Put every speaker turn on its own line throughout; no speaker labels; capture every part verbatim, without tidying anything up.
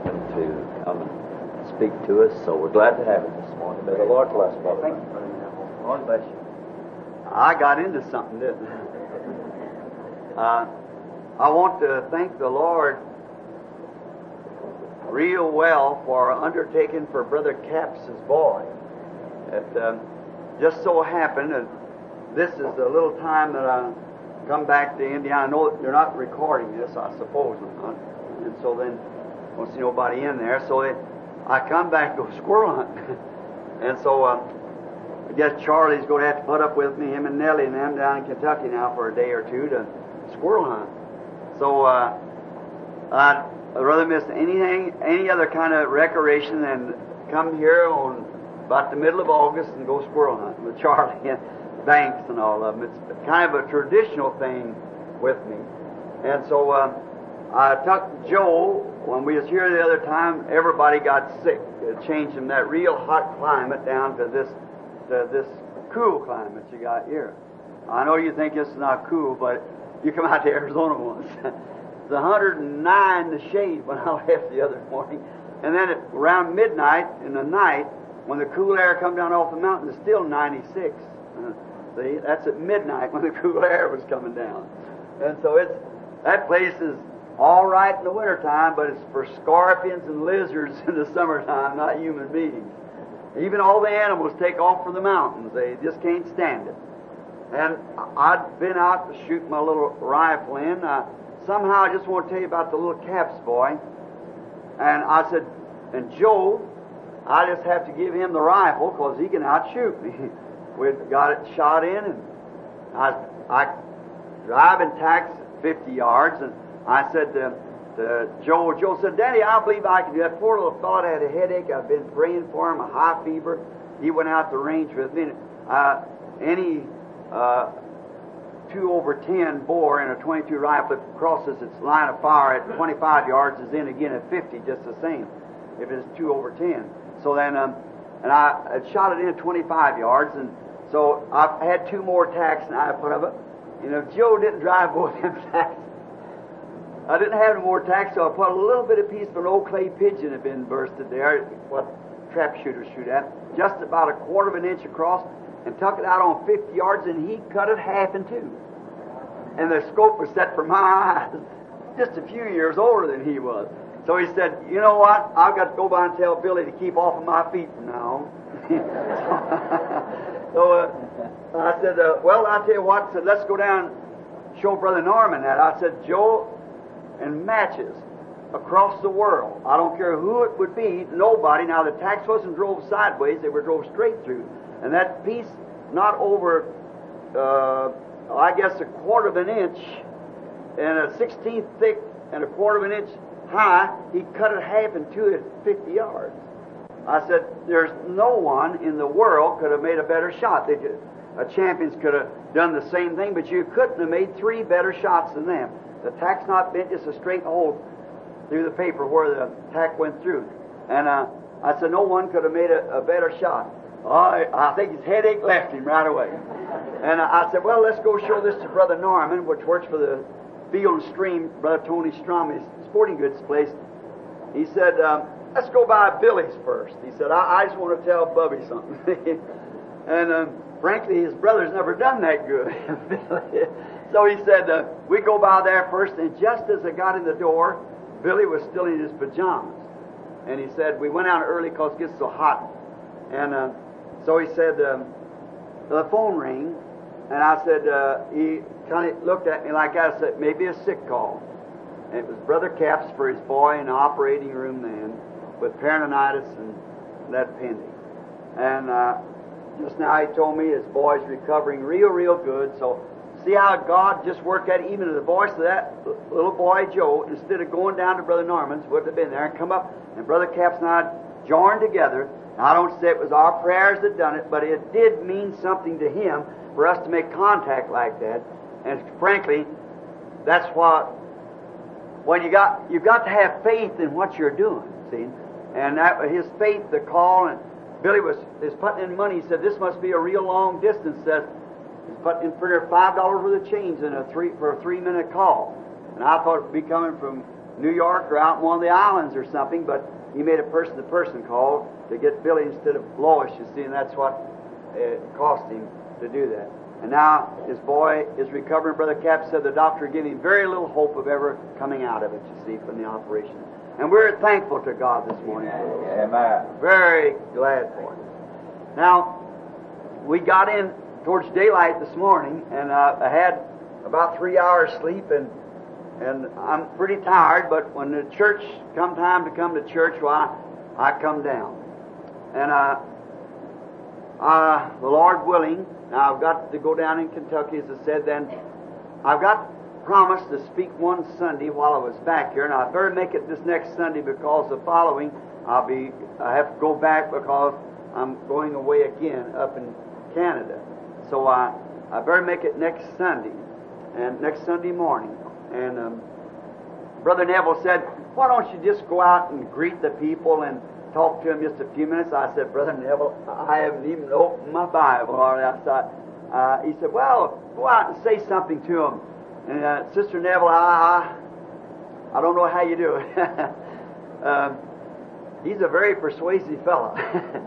welcome to come and speak to us, so we're glad to have him this morning. May the Lord bless Brother.
Thank you, Brother Neville. Lord bless you. I got into something, didn't I? Uh, I want to thank the Lord real well for undertaking for Brother Capps' boy. It uh, just so happened that this is the little time that I come back to India. I know that they're not recording this, I suppose they're not. And so then, I don't see nobody in there. So they, I come back to go squirrel hunting. And so uh, I guess Charlie's going to have to put up with me, him and Nellie and them down in Kentucky now for a day or two to squirrel hunt. So uh, I'd rather miss anything, any other kind of recreation than come here on about the middle of August and go squirrel hunting with Charlie and Banks and all of them. It's kind of a traditional thing with me. And so uh, I took Joe, when we was here the other time, everybody got sick. It changed from that real hot climate down to this to this cool climate you got here. I know you think this is not cool, but you come out to Arizona once. It's one hundred nine in the shade when I left the other morning. And then at around midnight in the night, when the cool air come down off the mountain, it's still ninety-six. Uh, see, that's at midnight when the cool air was coming down. And so it's that place is all right in the wintertime, but it's for scorpions and lizards in the summertime, not human beings. Even all the animals take off from the mountains. They just can't stand it. And I'd been out to shoot my little rifle in. Uh, somehow I just want to tell you about the little Capps boy. And I said, and Joe, I just have to give him the rifle because he can outshoot me. We got it shot in, and I, I driving tacks fifty yards, and I said to, to Joe, Joe said, Daddy, I believe I can do that. Poor little fellow had a headache. I've been praying for him, a high fever. He went out to range with me. Uh, any uh, two over ten bore in a twenty-two rifle that crosses its line of fire at twenty-five yards is in again at fifty, just the same, if it's two over ten. So then, um, and I had shot it in at twenty-five yards, and so I had two more tacks, and I put up it. You know, Joe didn't drive both them tacks. I didn't have any more tacks, so I put a little bit of piece of an old clay pigeon had been bursted there, what trap shooters shoot at, just about a quarter of an inch across, and tuck it out on fifty yards, and he cut it half in two. And the scope was set for my eyes, just a few years older than he was. So he said, you know what, I've got to go by and tell Billy to keep off of my feet from now on. so uh, I said, uh, well, I'll tell you what, I said, let's go down and show Brother Norman that. I said, Joe, and matches across the world, I don't care who it would be, nobody. Now, the tacks wasn't drove sideways, they were drove straight through. And that piece, not over, uh, I guess, a quarter of an inch and a sixteenth thick and a quarter of an inch high, he cut it half in two at fifty yards. I said, there's no one in the world could have made a better shot. They could, uh, champions could have done the same thing, but you couldn't have made three better shots than them. The tack's not bent, just a straight hole through the paper where the tack went through. And uh, I said, no one could have made a, a better shot. I, I think his headache left him right away. And I said, well, let's go show this to Brother Norman, which works for the Field and Stream, Brother Tony Stromey's sporting goods place. He said, um, let's go by Billy's first. He said, I, I just want to tell Bubby something. and um, frankly, his brother's never done that good. So he said, uh, we go by there first, and just as I got in the door, Billy was still in his pajamas. And he said, we went out early because it gets so hot. And uh, so he said, um, the phone rang, and I said, uh, he kind of looked at me like I said, maybe a sick call. And it was Brother Capps for his boy in the operating room then, with peritonitis and that pending. And uh, just now he told me his boy's recovering real, real good, so see how God just worked at it. Even the voice of that little boy, Joe, instead of going down to Brother Norman's, would have been there and come up, and Brother Capps and I joined together. Now, I don't say it was our prayers that done it, but it did mean something to him for us to make contact like that. And frankly, that's what, when you got, you've got to have faith in what you're doing, see? And that, his faith, the call, and Billy was is putting in money. He said, this must be a real long distance. Says, he's putting in for five dollars worth of change in a three, for a three-minute call. And I thought it would be coming from New York or out in one of the islands or something, but he made a person-to-person call to get Billy instead of Lois, you see, and that's what it cost him to do that. And now his boy is recovering. Brother Cap said the doctor gave him very little hope of ever coming out of it, you see, from the operation. And we're thankful to God this morning.
Amen.
Very glad for it. Now, we got in towards daylight this morning, and uh, I had about three hours sleep, and and I'm pretty tired, but when the church come time to come to church, well, I, I come down. And uh, uh, the Lord willing, now I've got to go down in Kentucky, as I said then. I've got promised to speak one Sunday while I was back here, and I better make it this next Sunday because the following I'll be, I have to go back because I'm going away again up in Canada. So I, I better make it next Sunday, and next Sunday morning. And um, Brother Neville said, why don't you just go out and greet the people and talk to them just a few minutes? I said, Brother Neville, I haven't even opened my Bible. I said, uh, he said, well, go out and say something to them. And uh, Sister Neville, I, I, I don't know how you do it. um, he's a very persuasive fellow.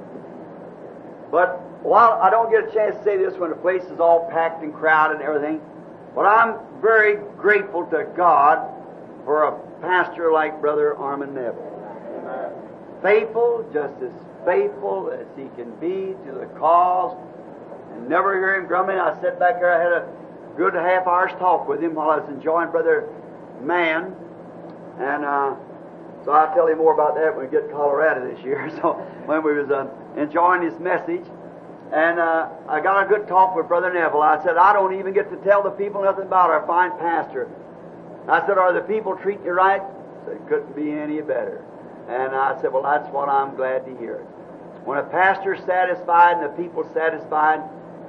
But while I don't get a chance to say this when the place is all packed and crowded and everything, but I'm very grateful to God for a pastor like Brother Armin Neville. Amen. Faithful, just as faithful as he can be to the cause, and never hear him grumbling. I sat back there, I had a good half hour's talk with him while I was enjoying Brother Mann, and uh, so I'll tell you more about that when we get to Colorado this year. So when we was uh, enjoying his message, and uh, I got a good talk with Brother Neville. I said, I don't even get to tell the people nothing about our fine pastor. I said, are the people treating you right? He said, it couldn't be any better. And I said, well, that's what I'm glad to hear. When a pastor's satisfied and the people satisfied,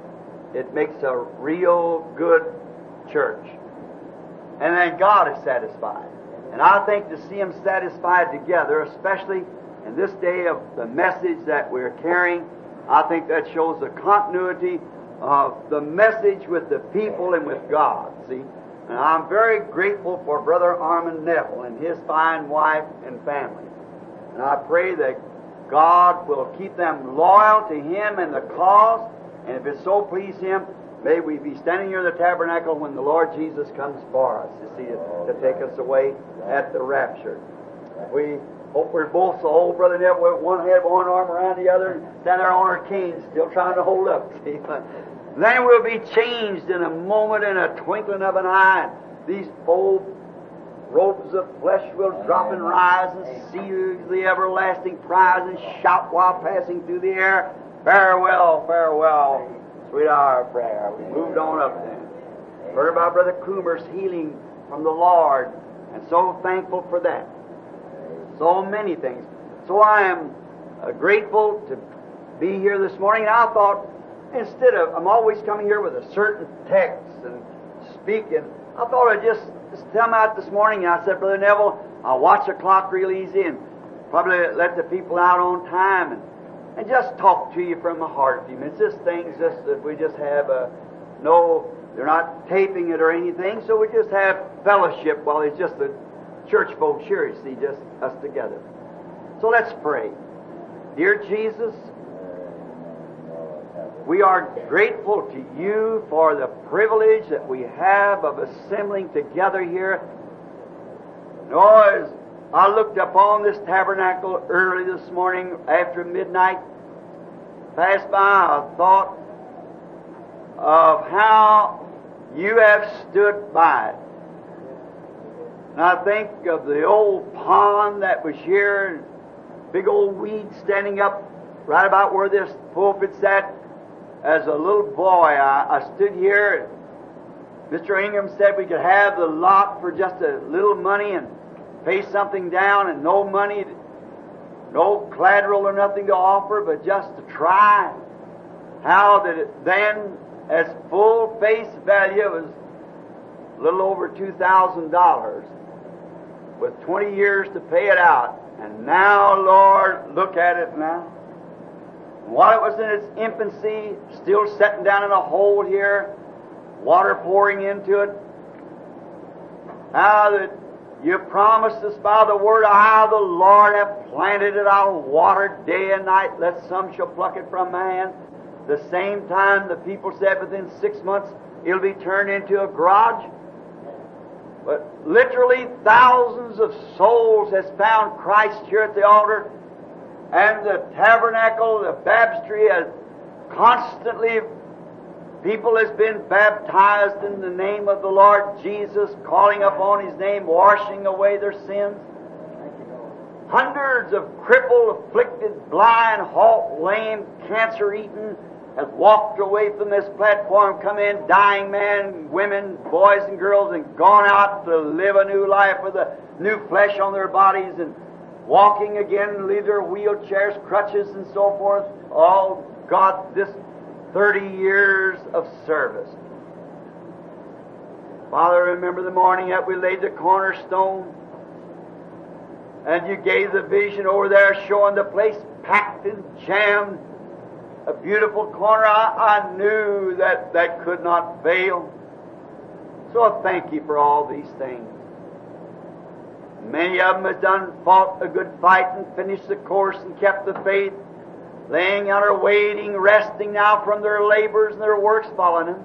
it makes a real good church. And then God is satisfied. And I think to see them satisfied together, especially in this day of the message that we're carrying, I think that shows the continuity of the message with the people and with God, see? And I'm very grateful for Brother Armin Neville and his fine wife and family. And I pray that God will keep them loyal to Him and the cause, and if it so please Him, may we be standing here in the tabernacle when the Lord Jesus comes for us, you see, to take us away at the rapture. We hope we're both so old, Brother Neville, with one head, one arm around the other, and stand there on our canes, still trying to hold up. See? Then we'll be changed in a moment, in a twinkling of an eye. These old robes of flesh will drop and rise and see the everlasting prize and shout while passing through the air, farewell, farewell, sweet hour of prayer. We moved on up then. Heard about Brother Coomer's healing from the Lord, and so thankful for that. So many things. So I am uh, grateful to be here this morning. And I thought, instead of, I'm always coming here with a certain text and speaking, I thought I'd just, just come out this morning, and I said, Brother Neville, I'll watch the clock real easy and probably let the people out on time and, and just talk to you from my heart a few minutes. This thing's just that we just have a, no, they're not taping it or anything, so we just have fellowship while it's just the church folks here, you see, just us together. So let's pray. Dear Jesus, we are grateful to you for the privilege that we have of assembling together here. Oh, as I looked upon this tabernacle early this morning after midnight, passed by, I thought of how you have stood by it. And I think of the old pond that was here, and big old weeds standing up right about where this pulpit's at. As a little boy, I, I stood here, and Mister Ingram said we could have the lot for just a little money and pay something down, and no money, no collateral or nothing to offer, but just to try. How that it then, as full face value, was a little over two thousand dollars, with twenty years to pay it out. And now, Lord, look at it now. While it was in its infancy, still sitting down in a hole here, water pouring into it, how that You promised us by the word, I, the Lord, have planted it, I'll water day and night, lest some shall pluck it from my hand. The same time the people said within six months it'll be turned into a garage. But literally thousands of souls has found Christ here at the altar, and the tabernacle, the baptistry, has constantly, people has been baptized in the name of the Lord Jesus, calling upon His name, washing away their sins. Hundreds of crippled, afflicted, blind, halt, lame, cancer-eaten have walked away from this platform, come in, dying men, women, boys and girls, and gone out to live a new life with a new flesh on their bodies and walking again and leave their wheelchairs, crutches, and so forth. All got this thirty years of service. Father, remember the morning that we laid the cornerstone, and you gave the vision over there showing the place packed and jammed. A beautiful corner. I, I knew that that could not fail. So I thank you for all these things. Many of them have done, fought a good fight and finished the course and kept the faith, laying out or waiting, resting now from their labors and their works following them,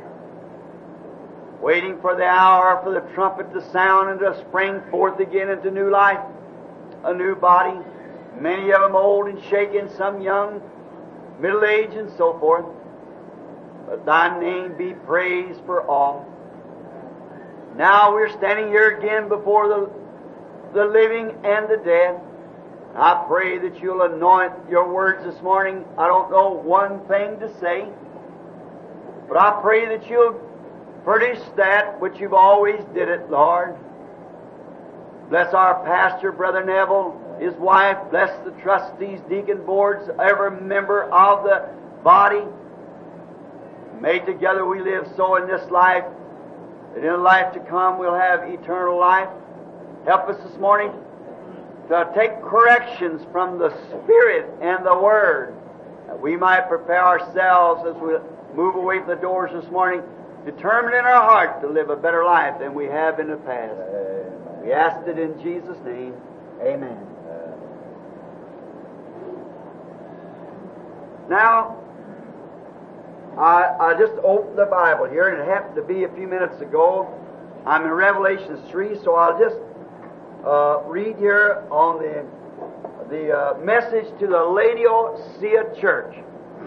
waiting for the hour for the trumpet to sound and to spring forth again into new life, a new body. Many of them old and shaken, some young, middle-aged, and so forth. But Thy name be praised for all. Now we're standing here again before the, the living and the dead. I pray that you'll anoint your words this morning. I don't know one thing to say, but I pray that you'll furnish that which you've always did it, Lord. Bless our pastor, Brother Neville, his wife. Bless the trustees, deacon boards, every member of the body. May together we live so in this life that in the life to come we'll have eternal life. Help us this morning to take corrections from the Spirit and the Word, that we might prepare ourselves as we move away from the doors this morning, determined in our heart to live a better life than we have in the past. Amen. We ask it in Jesus' name. Amen. Now, I, I just opened the Bible here, and it happened to be a few minutes ago. I'm in Revelation three, so I'll just uh, read here on the the uh, message to the Laodicea church.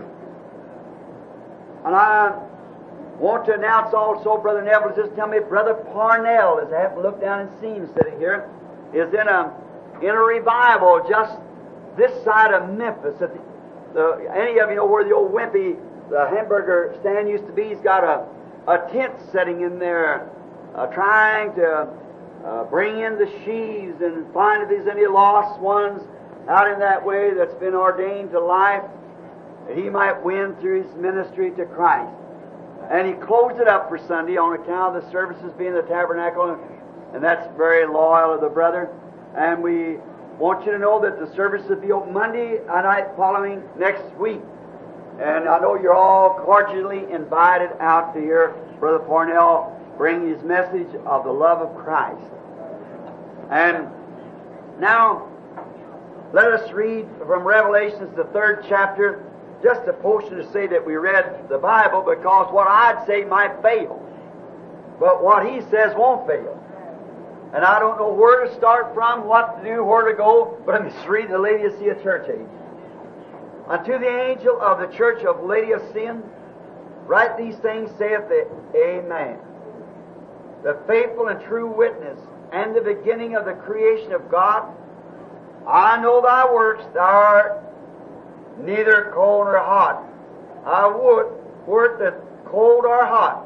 And I want to announce also, Brother Neville just tell me, Brother Parnell, as I have to look down and see him sitting here, is in a in a revival just this side of Memphis. At the, the, any of you know where the old Wimpy, the hamburger stand used to be? He's got a, a tent setting in there, uh, trying to uh, bring in the sheaves and find if there's any lost ones out in that way that's been ordained to life, that he might win through his ministry to Christ. And he closed it up for Sunday on account of the services being the tabernacle, and, and that's very loyal of the brother. And we want you to know that the service will be open Monday night following next week. And I know you're all cordially invited out to hear Brother Parnell bring his message of the love of Christ. And now, let us read from Revelations, the third chapter, just a portion to say that we read the Bible, because what I'd say might fail, but what he says won't fail. And I don't know where to start from, what to do, where to go, but let me just read the Laodicea church age. Unto the angel of the church of Laodicea, write these things, saith the Amen, the faithful and true witness, and the beginning of the creation of God. I know thy works, thou art neither cold nor hot. I would were it cold or hot.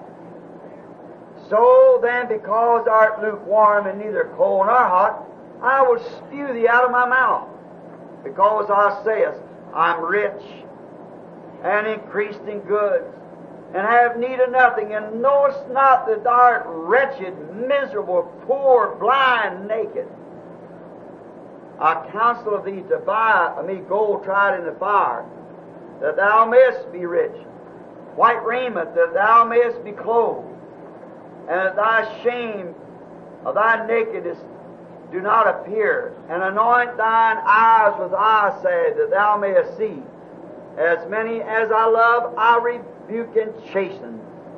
So then, because thou art lukewarm and neither cold nor hot, I will spew thee out of my mouth. Because thou sayest, I'm rich and increased in goods, and have need of nothing, and knowest not that thou art wretched, miserable, poor, blind, naked. I counsel of thee to buy of me gold tried in the fire, that thou mayest be rich, white raiment, that thou mayest be clothed, and that thy shame of thy nakedness do not appear, and anoint thine eyes with eye salve, that thou mayest see. As many as I love, I rebuke and chasten.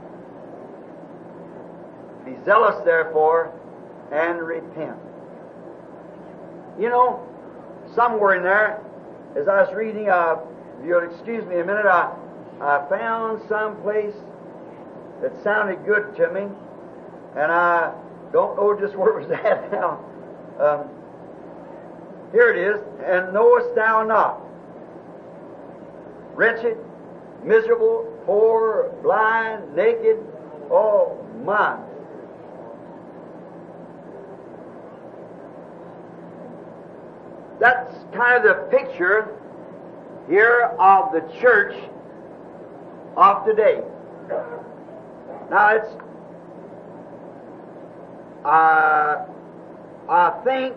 Be zealous, therefore, and repent. You know, somewhere in there, as I was reading, uh, if you'll excuse me a minute, I, I found some place that sounded good to me, and I don't know just where it was at now. Um, here it is. And knowest thou not? Wretched, miserable, poor, blind, naked, oh my. That's kind of the picture here of the church of today. Now it's, uh, I think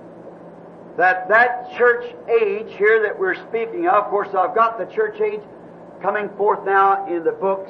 that that church age here that we're speaking of, of course I've got the church age coming forth now in the books,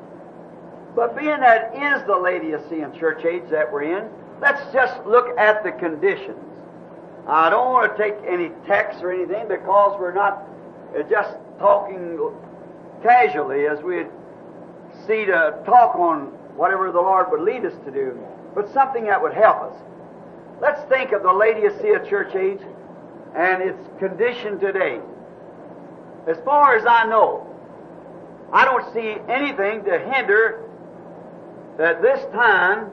but being that is the Laodicean church age that we're in, let's just look at the conditions. I don't want to take any text or anything because we're not just talking casually as we see to talk on whatever the Lord would lead us to do, but something that would help us. Let's think of the Laodicea church age and its condition today. As far as I know, I don't see anything to hinder at this time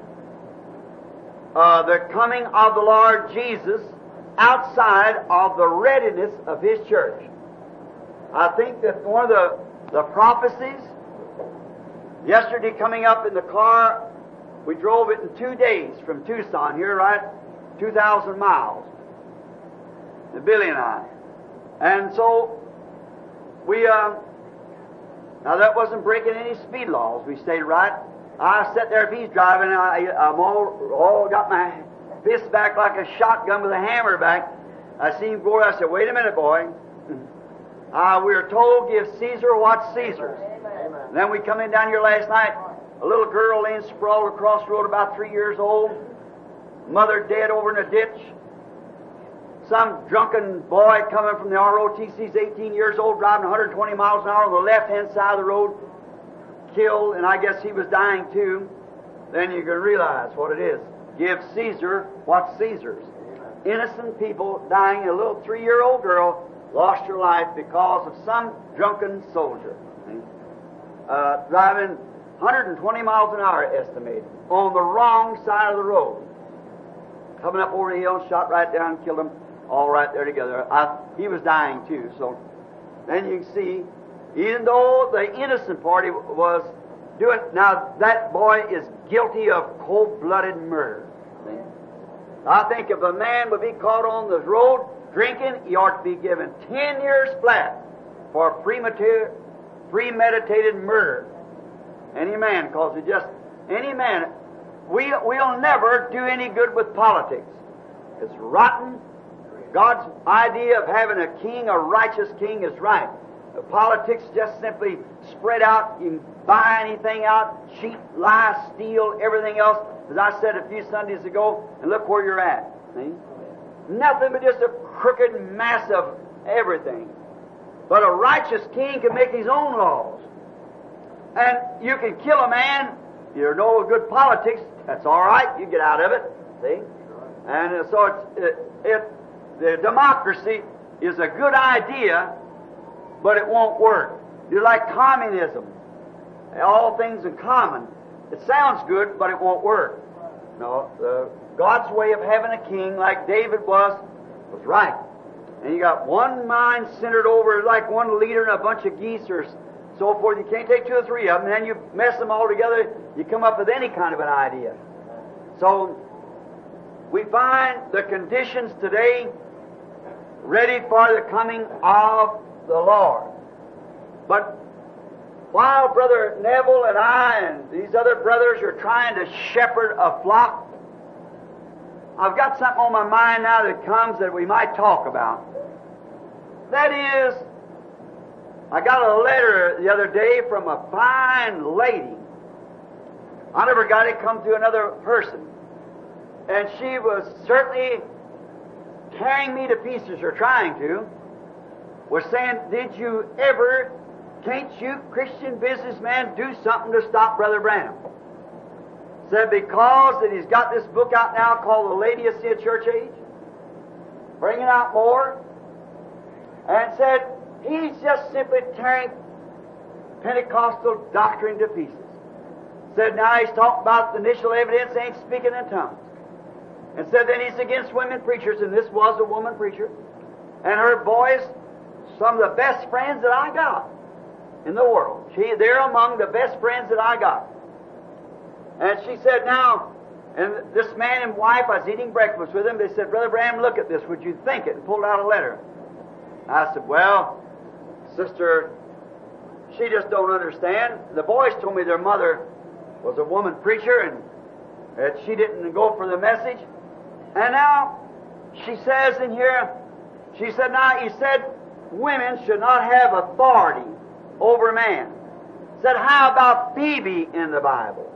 uh, the coming of the Lord Jesus outside of the readiness of His church. I think that one of the, the prophecies, yesterday coming up in the car, we drove it in two days from Tucson here, right? two thousand miles. Billy and I. And so, we, uh, now that wasn't breaking any speed laws. We stayed right. I sat there, if he's driving, I, I'm all, all got my fist back like a shotgun with a hammer back. I seen him go, I said, wait a minute, boy. Uh, we were told, give Caesar what's Caesar's. Amen. Then we come in down here last night, a little girl laying sprawled across the road, about three years old, mother dead over in a ditch. Some drunken boy coming from the R O T C's eighteen years old, driving one hundred twenty miles an hour on the left-hand side of the road, killed, and I guess he was dying too. Then you can realize what it is. Give Caesar what's Caesar's. Innocent people dying. A little three-year-old girl lost her life because of some drunken soldier. Uh, driving one hundred twenty miles an hour, estimated, on the wrong side of the road. Coming up over the hill, shot right down, killed him, all right there together. I, he was dying too, so then you can see, even though the innocent party was doing, now that boy is guilty of cold-blooded murder. I think if a man would be caught on the road drinking, he ought to be given ten years flat for premature, premeditated murder. Any man, because it just, any man, we, we'll never do any good with politics. It's rotten. God's idea of having a king, a righteous king, is right. The politics just simply spread out. You can buy anything out, cheat, lie, steal, everything else. As I said a few Sundays ago, and look where you're at. See? Nothing but just a crooked mass of everything. But a righteous king can make his own laws. And you can kill a man, you know good politics, that's all right, you get out of it. See? And so it's, it, it, the democracy is a good idea, but it won't work. You're like communism. All things in common. It sounds good, but it won't work. No, the, God's way of having a king, like David was, was right. And you got one mind centered over, like one leader and a bunch of geese or so forth. You can't take two or three of them, and then you mess them all together, you come up with any kind of an idea. So, we find the conditions today ready for the coming of the Lord. But while Brother Neville and I and these other brothers are trying to shepherd a flock, I've got something on my mind now that comes that we might talk about. That is, I got a letter the other day from a fine lady. I never got it come to another person. And she was certainly tearing me to pieces, or trying to, was saying, did you ever, can't you Christian businessmen do something to stop Brother Branham? Said because that he's got this book out now called The Laodicea Church Age, bringing out more, and said he's just simply tearing Pentecostal doctrine to pieces. Said now he's talking about the initial evidence ain't speaking in tongues. And said then he's against women preachers, and this was a woman preacher. And her boys, some of the best friends that I got in the world. She, they're among the best friends that I got. And she said now, and this man and wife, I was eating breakfast with them, they said, Brother Branham, look at this, would you think it? And pulled out a letter. I said, well, sister, she just don't understand. The boys told me their mother was a woman preacher and that she didn't go for the message. And now she says in here, she said, now he said women should not have authority over man. Said, how about Phoebe in the Bible?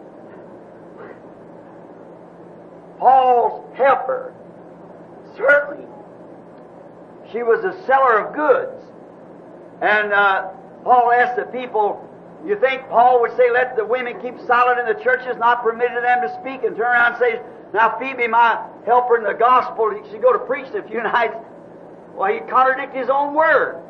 Paul's helper. Certainly. She was a seller of goods. And uh, Paul asked the people, you think Paul would say, let the women keep silent in the churches, not permitting them to speak, and turn around and say, now Phoebe, my helper in the gospel, she go to preach a few nights. Well, he contradicted his own word.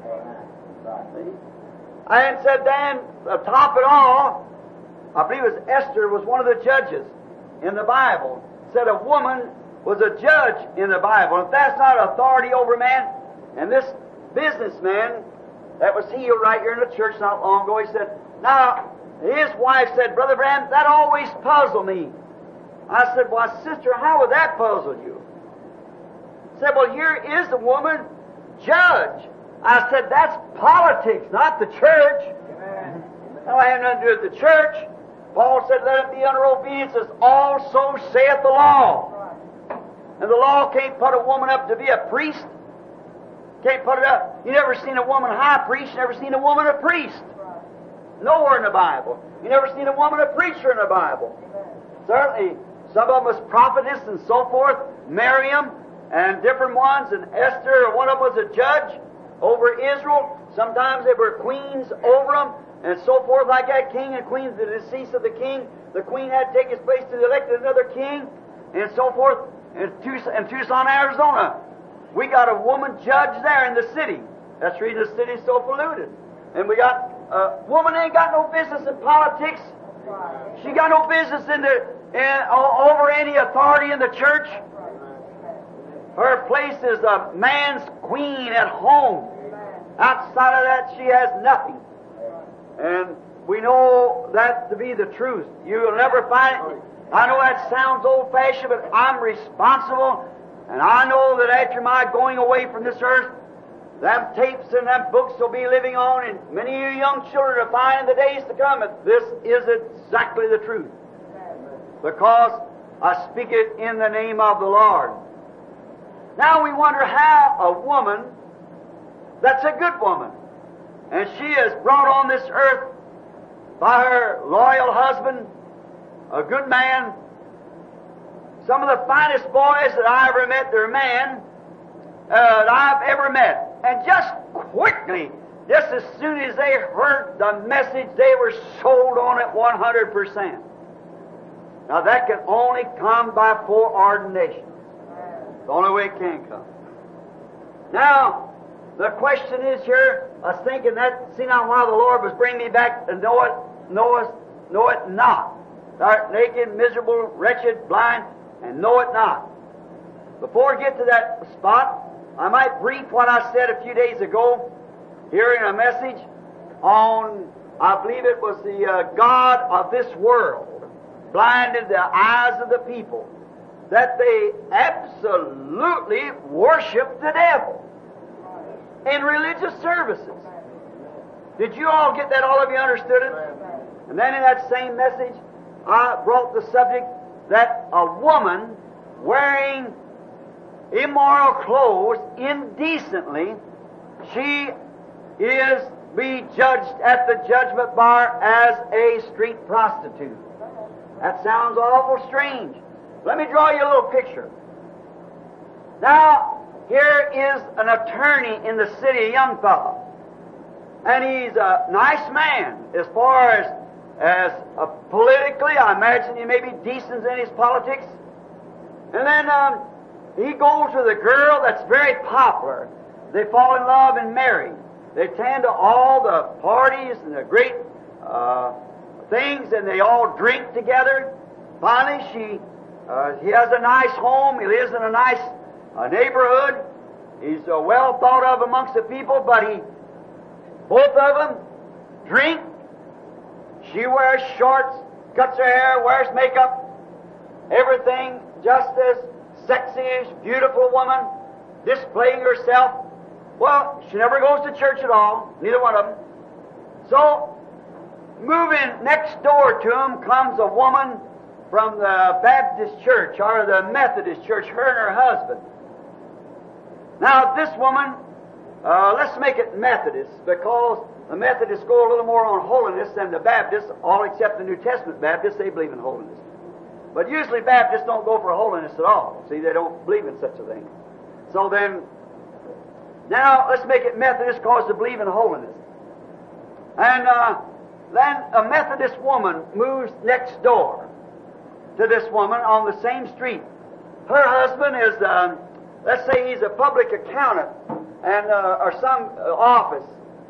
And said then, to top it all, I believe it was Esther was one of the judges in the Bible. Said a woman was a judge in the Bible. If that's not authority over man, and this businessman that was healed right here in the church not long ago, he said, now, his wife said, Brother Branham, that always puzzled me. I said, well, sister, how would that puzzle you? He said, well, here is the woman judge. I said, that's politics, not the church. Amen. No, I have nothing to do with the church. Paul said, let it be under obedience as also saith the law. And the law can't put a woman up to be a priest. Can't put it up. You never seen a woman high priest, you never seen a woman a priest. Nowhere in the Bible. You never seen a woman a preacher in the Bible. Certainly, some of them was prophetess and so forth, Miriam and different ones, and Esther, one of them was a judge over Israel. Sometimes they were queens over them, and so forth, like that king and queen, the decease of the king. The queen had to take his place to elect another king, and so forth. In Tucson, in Tucson, Arizona, we got a woman judge there in the city. That's the reason the city's so polluted. And we got a woman ain't got no business in politics. She got no business in the in, over any authority in the church. Her place is a man's queen at home. Outside of that, she has nothing. And we know that to be the truth. You'll never find it. I know that sounds old-fashioned, but I'm responsible. And I know that after my going away from this earth, them tapes and them books will be living on, and many of you young children will find in the days to come that this is exactly the truth. Because I speak it in the name of the Lord. Now we wonder how a woman that's a good woman, and she is brought on this earth by her loyal husband, a good man. Some of the finest boys that I ever met, they're men, uh, that I've ever met. And just quickly, just as soon as they heard the message, they were sold on it one hundred percent. Now that can only come by foreordination. The only way it can come. Now, the question is here, I was thinking that, see now while the Lord was bringing me back to know it, know it, know it not. Thou art naked, miserable, wretched, blind, and know it not. Before I get to that spot, I might brief what I said a few days ago here in a message on, I believe it was the uh, God of this world blinded the eyes of the people, that they absolutely worship the devil in religious services. Did you all get that? All of you understood it? And then in that same message, I brought the subject that a woman wearing immoral clothes indecently, she is be judged at the judgment bar as a street prostitute. That sounds awful strange. Let me draw you a little picture. Now, here is an attorney in the city, a young fellow. And he's a nice man as far as, as uh, politically. I imagine he may be decent in his politics. And then um, he goes with a girl that's very popular. They fall in love and marry. They attend to all the parties and the great uh, things, and they all drink together. Finally, she, uh, he has a nice home. He lives in a nice uh, neighborhood. He's uh, well thought of amongst the people, but he, both of them drink. She wears shorts, cuts her hair, wears makeup, everything just as sexy, beautiful woman, displaying herself. Well, she never goes to church at all, neither one of them. So, moving next door to him comes a woman from the Baptist church or the Methodist church, her and her husband. Now, this woman, uh, let's make it Methodist, because the Methodists go a little more on holiness than the Baptists, all except the New Testament Baptists, they believe in holiness. But usually Baptists don't go for holiness at all. See, they don't believe in such a thing. So then, now let's make it Methodist because they believe in holiness. And uh, then a Methodist woman moves next door to this woman on the same street. Her husband is, uh, let's say he's a public accountant and uh, or some uh, office.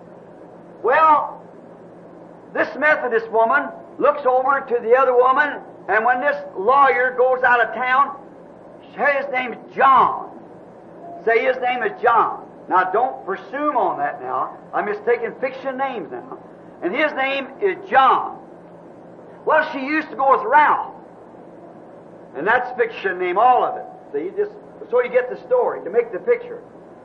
Well, this Methodist woman looks over to the other woman, and when this lawyer goes out of town, his name is John. Say his name is John. Now, don't presume on that now. I'm just taking fiction names now. And his name is John. Well, she used to go with Ralph. And that's fiction name, all of it. See, just so you get the story, to make the picture.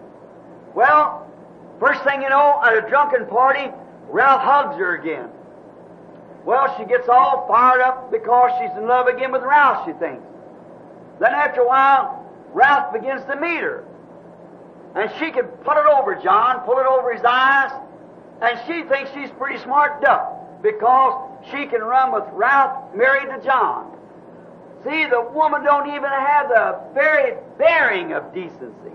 Well, first thing you know, at a drunken party, Ralph hugs her again. Well, she gets all fired up because she's in love again with Ralph, she thinks. Then after a while, Ralph begins to meet her. And she can put it over John, pull it over his eyes, and she thinks she's pretty smart duck because she can run with Ralph married to John. See, the woman don't even have the very bearing of decency.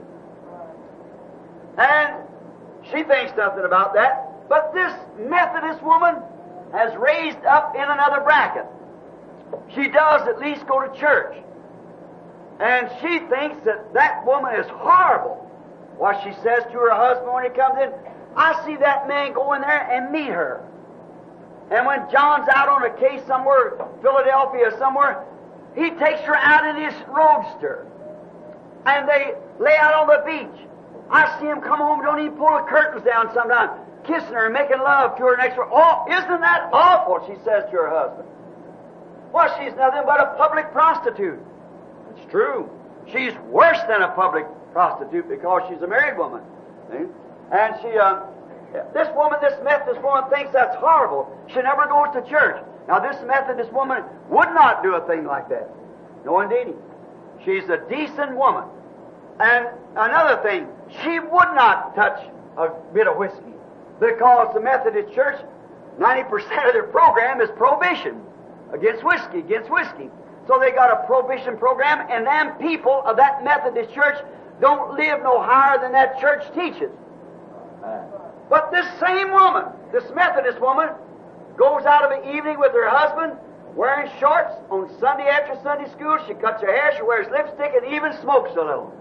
And she thinks nothing about that. But this Methodist woman has raised up in another bracket. She does at least go to church. And she thinks that that woman is horrible. What she says to her husband when he comes in, I see that man go in there and meet her. And when John's out on a case somewhere, Philadelphia somewhere, he takes her out in his roadster. And they lay out on the beach. I see him come home, don't even pull the curtains down sometimes, kissing her and making love to her next door. Oh, isn't that awful, she says to her husband. Well, she's nothing but a public prostitute. It's true. She's worse than a public prostitute because she's a married woman. See? And she, uh, this woman, this Methodist woman thinks that's horrible. She never goes to church. Now, this Methodist woman would not do a thing like that. No, indeed. She's a decent woman. And another thing, she would not touch a bit of whiskey because the Methodist Church, ninety percent of their program is prohibition against whiskey, against whiskey. So they got a prohibition program, and them people of that Methodist Church don't live no higher than that church teaches. But this same woman, this Methodist woman, goes out of the evening with her husband, wearing shorts on Sunday after Sunday school. She cuts her hair, she wears lipstick, and even smokes a little.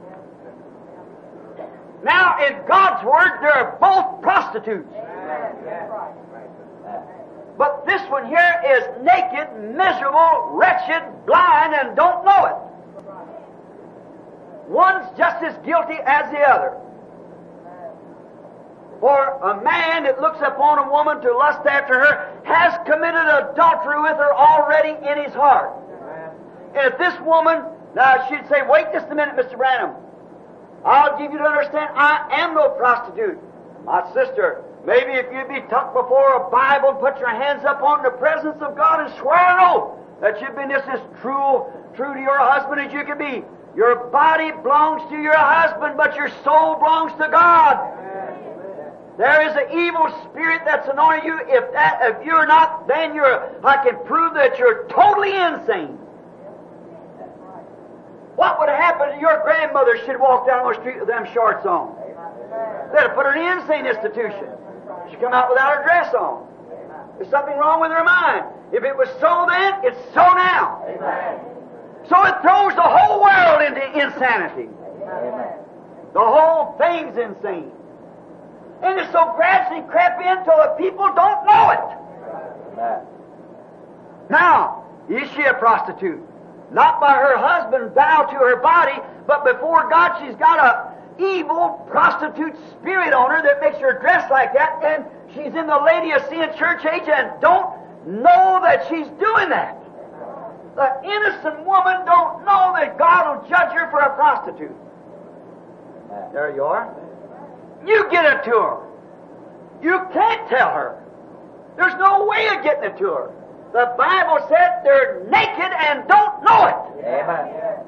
Now, in God's Word, they're both prostitutes. But this one here is naked, miserable, wretched, blind, and don't know it. One's just as guilty as the other. For a man that looks upon a woman to lust after her has committed adultery with her already in his heart. And if this woman, now she'd say, wait just a minute, Mister Branham. I'll give you to understand, I am no prostitute. My sister, maybe if you'd be tucked before a Bible and put your hands up on the presence of God and swear an oath that you've been just as true, true to your husband as you can be. Your body belongs to your husband, but your soul belongs to God. There is an evil spirit that's anointed you. If that, if you're not, then you're, I can prove that you're totally insane. What would have happened if your grandmother should walk down the street with them shorts on? They'd have put her in the insane institution. She'd come out without her dress on. There's something wrong with her mind. If it was so then, it's so now.
Amen.
So it throws the whole world into insanity.
Amen.
The whole thing's insane. And it's so gradually crept in till the people don't know it.
Amen.
Now, is she a prostitute? Not by her husband vow to her body, but before God she's got a evil prostitute spirit on her that makes her dress like that, and she's in the Laodicean church age and don't know that she's doing that. The innocent woman don't know that God will judge her for a prostitute.
Amen.
There you are. You get it to her. You can't tell her. There's no way of getting it to her. The Bible said they're naked and don't know it.
Amen.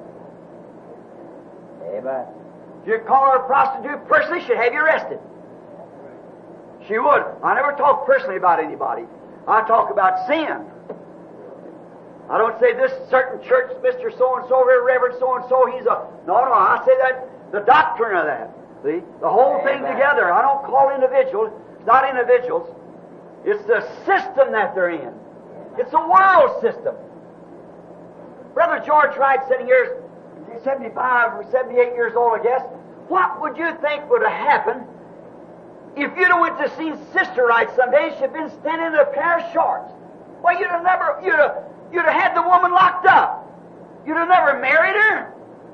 Amen.
If you call her a prostitute personally, she'd have you arrested. She would. I never talk personally about anybody. I talk about sin. I don't say this certain church, Mister So-and-so, Reverend So-and-so, he's a... No, no, I say that, the doctrine of that. See? The whole thing
Amen.
together. I don't call individuals. It's not individuals. It's the system that they're in. It's a world system. Brother George Wright, sitting here, seventy-five or seventy-eight years old, I guess. What would you think would have happened if you'd have went to see Sister Wright someday? She'd been standing in a pair of shorts. Well, you'd have never, you'd have, you'd have had the woman locked up. You'd have never married her.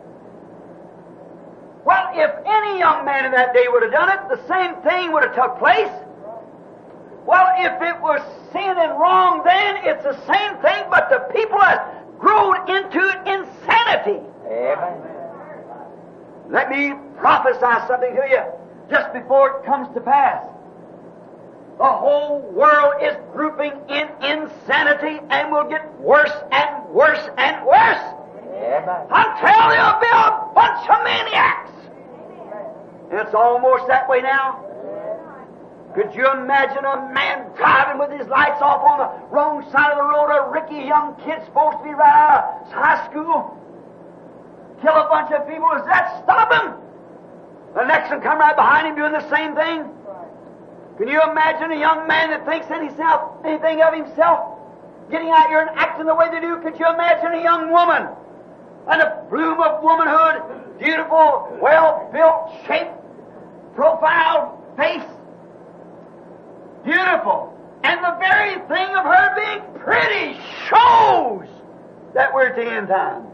Well, if any young man in that day would have done it, the same thing would have took place. Well, if it was sin and wrong then, it's the same thing, but the people have grown into insanity.
Amen.
Let me prophesy something to you just before it comes to pass. The whole world is grouping in insanity and will get worse and worse and worse.
Amen.
Until there'll be a bunch of maniacs. And it's almost that way now. Could you imagine a man driving with his lights off on the wrong side of the road, a ricky young kid supposed to be right out of high school, kill a bunch of people? Does that stop him? The next one come right behind him doing the same thing? Can you imagine a young man that thinks himself, anything of himself, getting out here and acting the way they do? Could you imagine a young woman and a bloom of womanhood, beautiful, well-built, shaped, profiled face, beautiful, and the very thing of her being pretty shows that we're at the end time.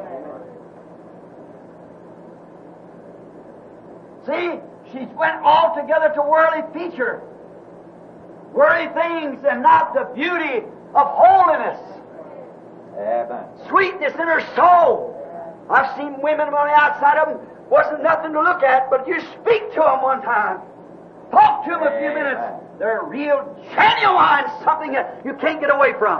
See, she went altogether to worldly feature, worldly things, and not the beauty of holiness,
Amen.
sweetness in her soul. I've seen women on the outside of them, wasn't nothing to look at, but you speak to them one time, talk to them a few
Amen.
minutes, they're real, genuine, something that you can't get away from.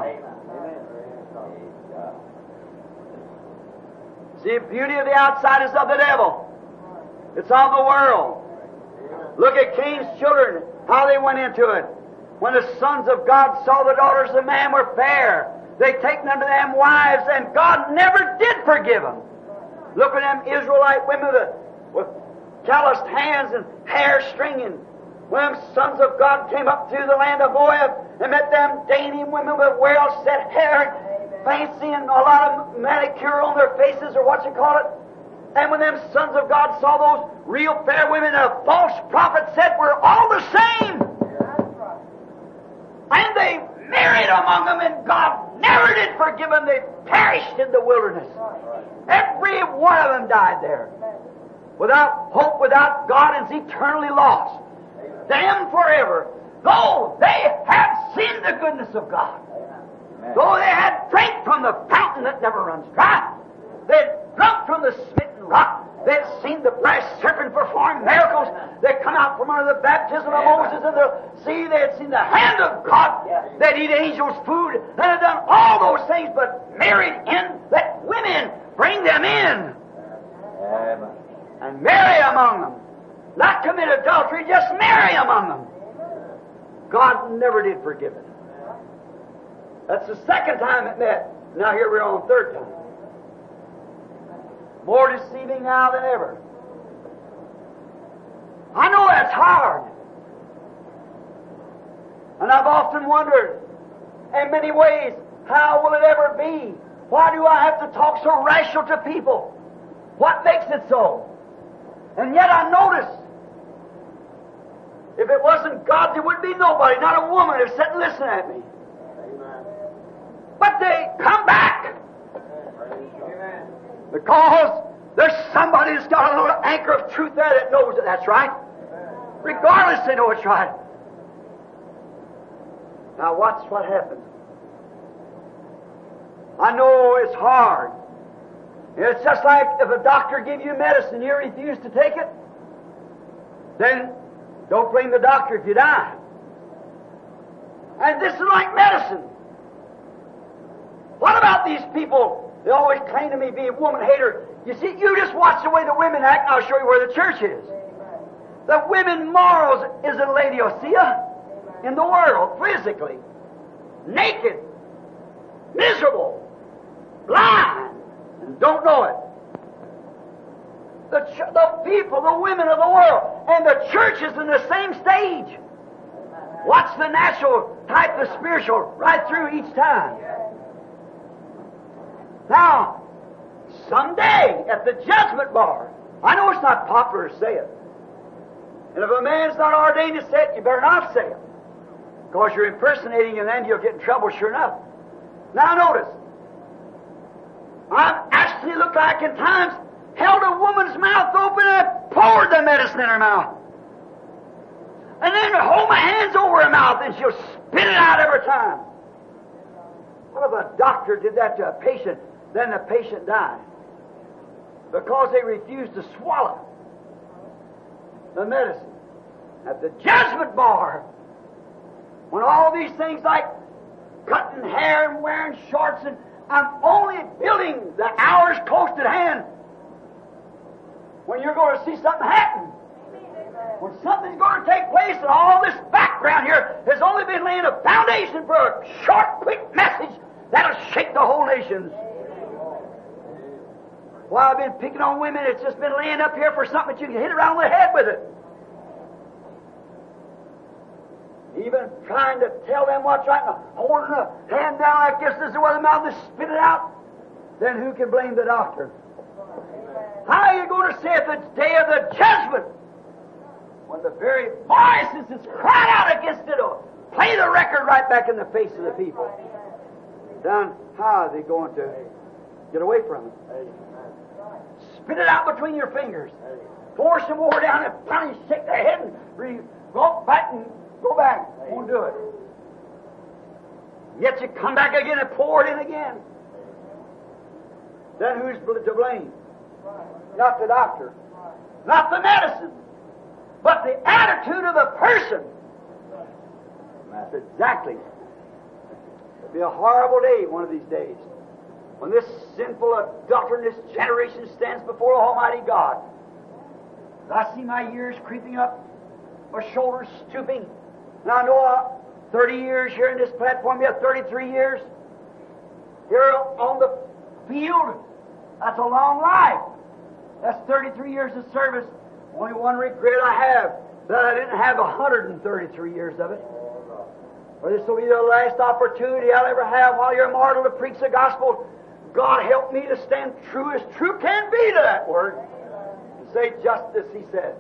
See, beauty of the outside is of the devil. It's of the world. Look at Cain's children, how they went into it. When the sons of God saw the daughters of man were fair, they taken unto them wives, and God never did forgive them. Look at them Israelite women with, with calloused hands and hair stringing. When them sons of God came up through the land of Moab and met them dainty women with well-set hair, fancy, and a lot of manicure on their faces, or what you call it. And when them sons of God saw those real fair women, a false prophet said, we're all the same. And they married among them, and God never did forgive them. They perished in the wilderness. Every one of them died there. Without hope, without God, and is eternally lost. Damned forever. Though they have seen the goodness of God. Though they had drank from the fountain that never runs dry. They had drunk from the smitten rock. They had seen the brass serpent perform miracles. They had come out from under the baptism of Moses in the sea. They had seen the hand of God. They had eaten angels' food. They had done all those things, but married in. Let women bring them in.
Amen.
And marry among them. Not commit adultery, just marry among them. God never did forgive it. That's the second time it met. Now here we are on the third time. more deceiving now than ever. I know that's hard. And I've often wondered, in many ways, how will it ever be? Why do I have to talk so rational to people? What makes it so? And yet I notice, if it wasn't God, there would be nobody, not a woman, who'd sit and listen at me. Amen. But they come back. Amen. Because there's somebody that's got a little anchor of truth there that knows that that's right. Regardless, they know it's right. Now watch what happens. I know it's hard. It's just like if a doctor gives you medicine and you refuse to take it, then don't blame the doctor if you die. And this is like medicine. What about these people? They always claim to me being a woman hater. You see, you just watch the way the women act, and I'll show you where the church is. The women morals is in Laodicea, in the world, physically. Naked, miserable, blind, and don't know it. The, ch- the people, the women of the world, and the church is in the same stage. Watch the natural type the spiritual right through each time. Now, someday at the judgment bar, I know it's not popular to say it. And if a man's not ordained to say it, you better not say it. Because you're impersonating and then you'll get in trouble sure enough. Now notice, I've actually looked like in times held a woman's mouth open and I poured the medicine in her mouth. And then I hold my hands over her mouth and she'll spit it out every time. What if a doctor did that to a patient, then the patient died? Because they refused to swallow the medicine. At the judgment bar, when all these things like cutting hair and wearing shorts, and I'm only building the hours close at hand when you're going to see something happen. When something's going to take place, and all this background here has only been laying a foundation for a short, quick message that'll shake the whole nation. While I've been picking on women, it's just been laying up here for something that you can hit around the head with it. Even trying to tell them what's right, holding a hand down like this, this is where the mouth is spit it out, then who can blame the doctor? How are you going to say at the day of the judgment, when the very voices that's cried out against it will play the record right back in the face of the people? Then how are they going to get away from it? Spit it out between your fingers. Pour some more down and finally shake their head and re- go back and go back. Won't do it. Yet you come back again and pour it in again. Then who's to blame? Not the doctor. Not the medicine. But the attitude of the person. That's exactly. It'll be a horrible day one of these days, when this sinful, adulterous generation stands before Almighty God. I see my years creeping up, my shoulders stooping. And I know uh, thirty years here in this platform, you have thirty-three years. Here on the field, that's a long life. That's thirty-three years of service. Only one regret I have, that I didn't have one hundred thirty-three years of it. For this will be the last opportunity I'll ever have while you're mortal to preach the gospel. God help me to stand true as true can be to that word. And say just as He said.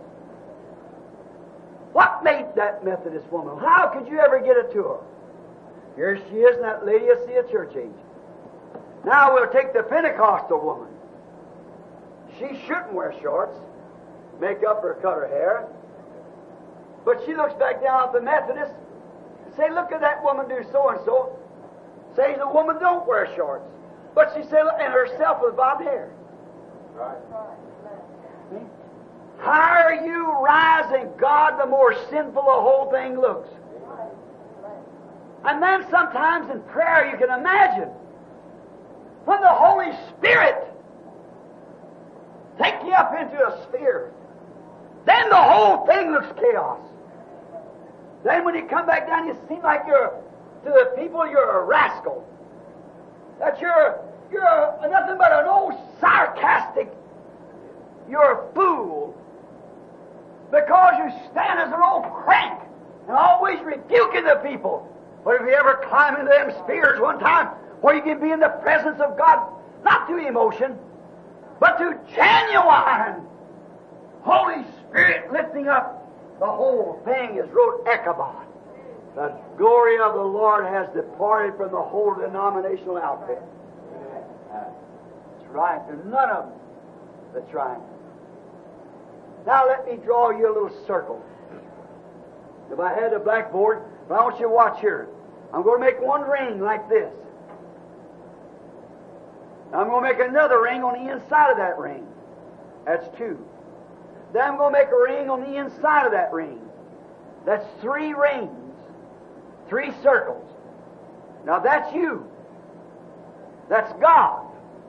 What made that Methodist woman? How could you ever get it to her? Here she is in that Laodicea church age. Now we'll take the Pentecostal woman. She shouldn't wear shorts, make up or cut her hair. But she looks back down at the Methodist and say, look at that woman do so and so. Say the woman don't wear shorts. But she said, and herself with bobbed hair. Right. See? Higher you rise in God, the more sinful the whole thing looks. And then sometimes in prayer you can imagine when the Holy Spirit take you up into a sphere, then the whole thing looks chaos. Then when you come back down, you seem like you're, to the people, you're a rascal. That you're, you're a, nothing but an old sarcastic, you're a fool. Because you stand as an old crank and always rebuking the people. But if you ever climb into them spheres one time where you can be in the presence of God, not through emotion, but through genuine Holy Spirit lifting up, the whole thing is wrote Ichabod. The glory of the Lord has departed from the whole denominational outfit. That's right. There's none of them that's right. Now let me draw you a little circle. If I had a blackboard, but I want you to watch here. I'm going to make one ring like this. I'm going to make another ring on the inside of that ring. That's two. Then I'm going to make a ring on the inside of that ring. That's three rings. Three circles. Now that's you. That's God.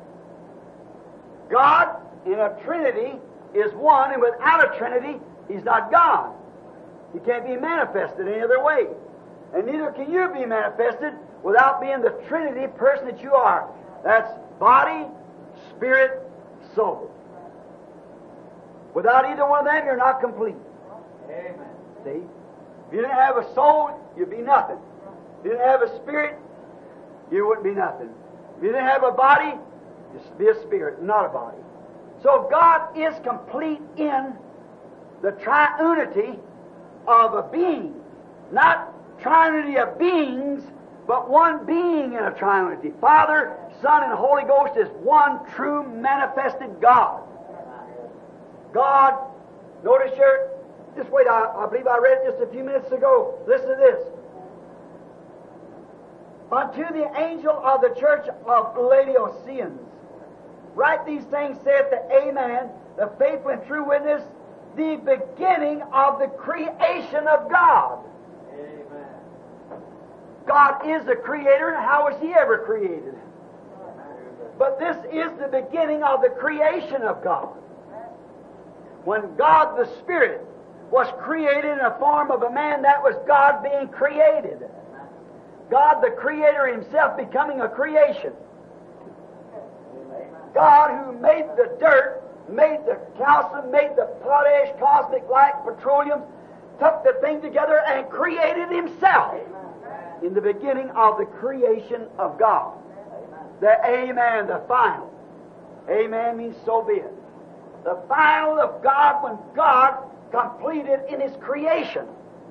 God in a Trinity is one, and without a Trinity, He's not God. He can't be manifested any other way. And neither can you be manifested without being the Trinity person that you are. That's body, spirit, soul. Without either one of them, you're not complete. Amen. See? If you didn't have a soul, you'd be nothing. If you didn't have a spirit, you wouldn't be nothing. If you didn't have a body, you'd be a spirit, not a body. So God is complete in the triunity of a being. Not triunity of beings, but one being in a triunity. Father, Son, and Holy Ghost is one true manifested God. God, notice here, just wait, I, I believe I read it just a few minutes ago. Listen to this. Unto the angel of the church of Laodiceans, write these things, saith the Amen, the faithful and true witness, the beginning of the creation of God. Amen. God is the creator, and how was He ever created? But this is the beginning of the creation of God. When God the Spirit was created in the form of a man, that was God being created. God the Creator Himself becoming a creation. God who made the dirt, made the calcium, made the potash, cosmic light, petroleum, took the thing together and created Himself in the beginning of the creation of God. The Amen, the final. Amen means so be it. The final of God when God completed in His creation.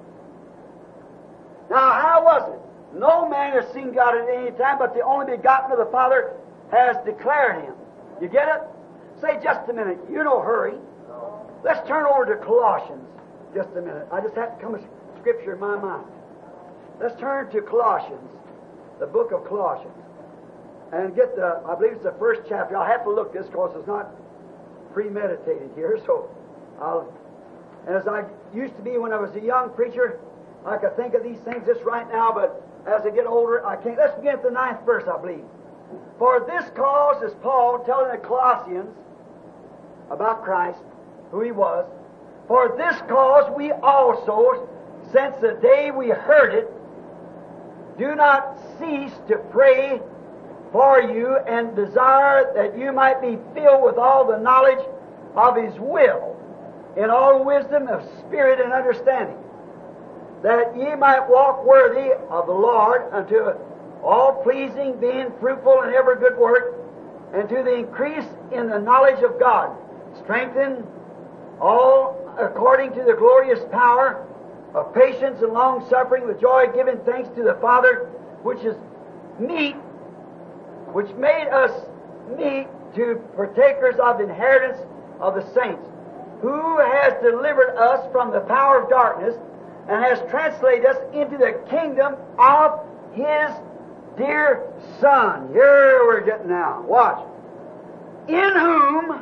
Now, how was it? No man has seen God at any time, but the only begotten of the Father has declared Him. You get it? Say just a minute. You no hurry. Let's turn over to Colossians just a minute. I just had to come a scripture in my mind. Let's turn to Colossians, the book of Colossians, and get the, I believe it's the first chapter. I'll have to look this because it's not premeditated here, so I'll, and as I used to be when I was a young preacher, I could think of these things just right now, but as I get older, I can't. Let's begin at the ninth verse, I believe. For this cause is Paul telling the Colossians about Christ, who He was. For this cause we also, since the day we heard it, do not cease to pray for you and desire that you might be filled with all the knowledge of His will, in all wisdom of spirit and understanding, that ye might walk worthy of the Lord unto all pleasing, being fruitful in every good work, and to the increase in the knowledge of God, strengthen all according to the glorious power of patience and long-suffering with joy, giving thanks to the Father, which is meet, which made us meet to partakers of the inheritance of the saints, who has delivered us from the power of darkness and has translated us into the kingdom of His dear Son. Here we're getting now. Watch. In whom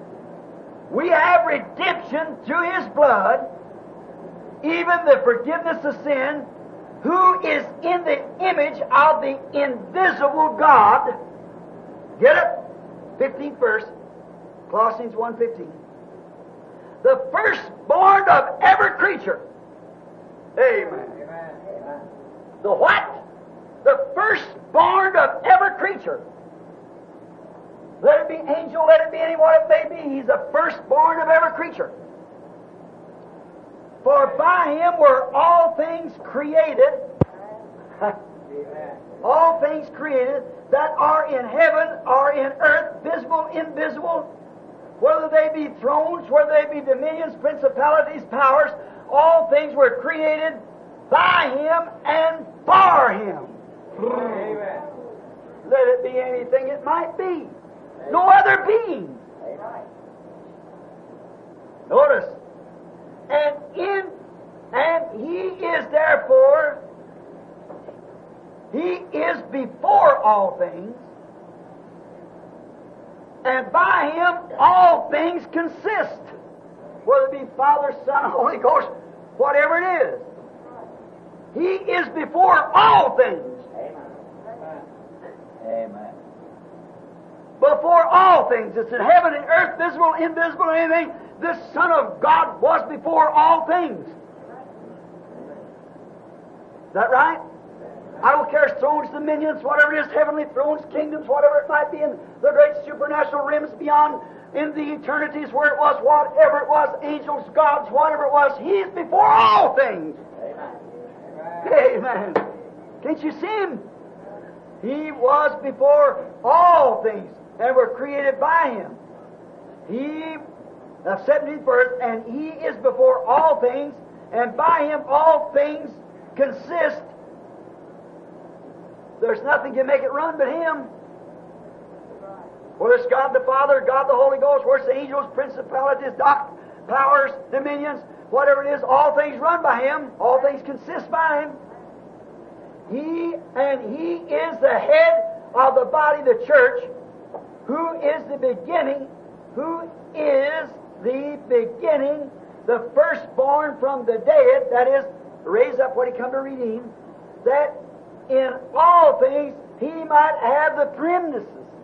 we have redemption through His blood, even the forgiveness of sin, who is in the image of the invisible God. Get it? fifteenth verse, Colossians one fifteen. The firstborn of every creature. Amen. Amen. The what? The firstborn of every creature. Let it be angel, let it be any what it may be. He's the firstborn of every creature. For by Him were all things created, all things created that are in heaven, are in earth, visible, invisible, whether they be thrones, whether they be dominions, principalities, powers, all things were created by Him and for Him. Amen. Let it be anything it might be. No other being. Amen. Notice. And in and He is therefore, He is before all things, and by Him all things consist, whether it be Father, Son, Holy Ghost, whatever it is. He is before all things.
Amen. Amen.
Before all things. It's in heaven and earth, visible, invisible, anything. The Son of God was before all things. Is that right? I don't care if thrones, dominions, whatever it is, heavenly thrones, kingdoms, whatever it might be, in the great supernatural realms beyond, in the eternities where it was, whatever it was, angels, gods, whatever it was, He's before all things. Amen. Amen. Can't you see Him? He was before all things and were created by Him. He, the seventeenth verse, and He is before all things, and by Him all things consist. There's nothing can make it run but Him. Whether it's God the Father, God the Holy Ghost, whether it's angels, principalities, doc, powers, dominions, whatever it is, all things run by Him. All things consist by Him. He and He is the head of the body, the church, who is the beginning, who is the beginning, the firstborn from the dead, that is, raise up what He come to redeem, that in all things He might have the preeminences.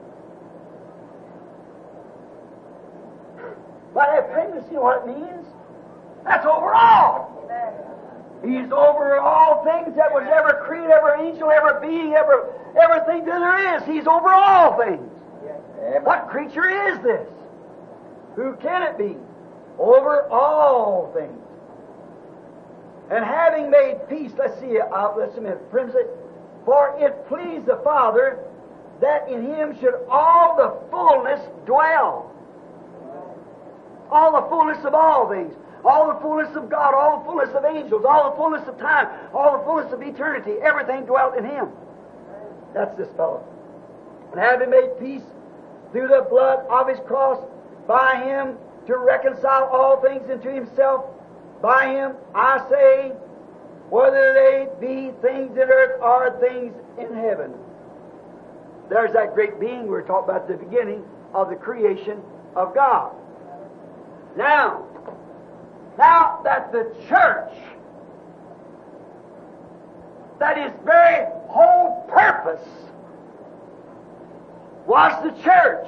Might have preeminence, you know what it means? That's over all. He's over all things that was ever created, every angel, every being, every, everything that there is. He's over all things. What creature is this? Who can it be? Over all things. And having made peace, let's see, uh, let's see a minute, Princess. For it pleased the Father that in Him should all the fullness dwell. All the fullness of all things. All the fullness of God, all the fullness of angels, all the fullness of time, all the fullness of eternity. Everything dwelt in Him. That's this fellow. And having made peace through the blood of His cross, by Him to reconcile all things unto Himself, by Him, I say, whether they be things in earth or things in heaven. There's that great being we were talking about at the beginning of the creation of God. Now, now that the church, that His very whole purpose was the church.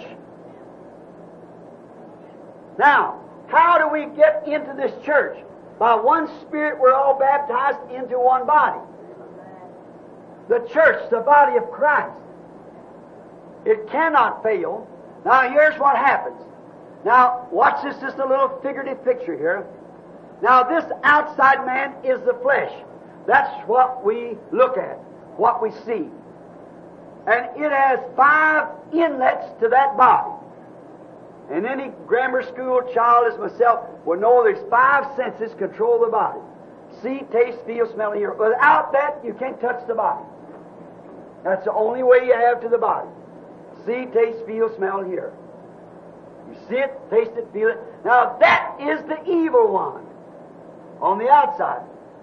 Now, how do we get into this church? By one Spirit we're all baptized into one body. The church, the body of Christ. It cannot fail. Now here's what happens. Now watch this, just a little figurative picture here. Now this outside man is the flesh. That's what we look at, what we see. And it has five inlets to that body. And any grammar school child as myself will know there's five senses control the body. See, taste, feel, smell, and hear. Without that, you can't touch the body. That's the only way you have to the body. See, taste, feel, smell, and hear. You see it, taste it, feel it. Now that is the evil one on the outside.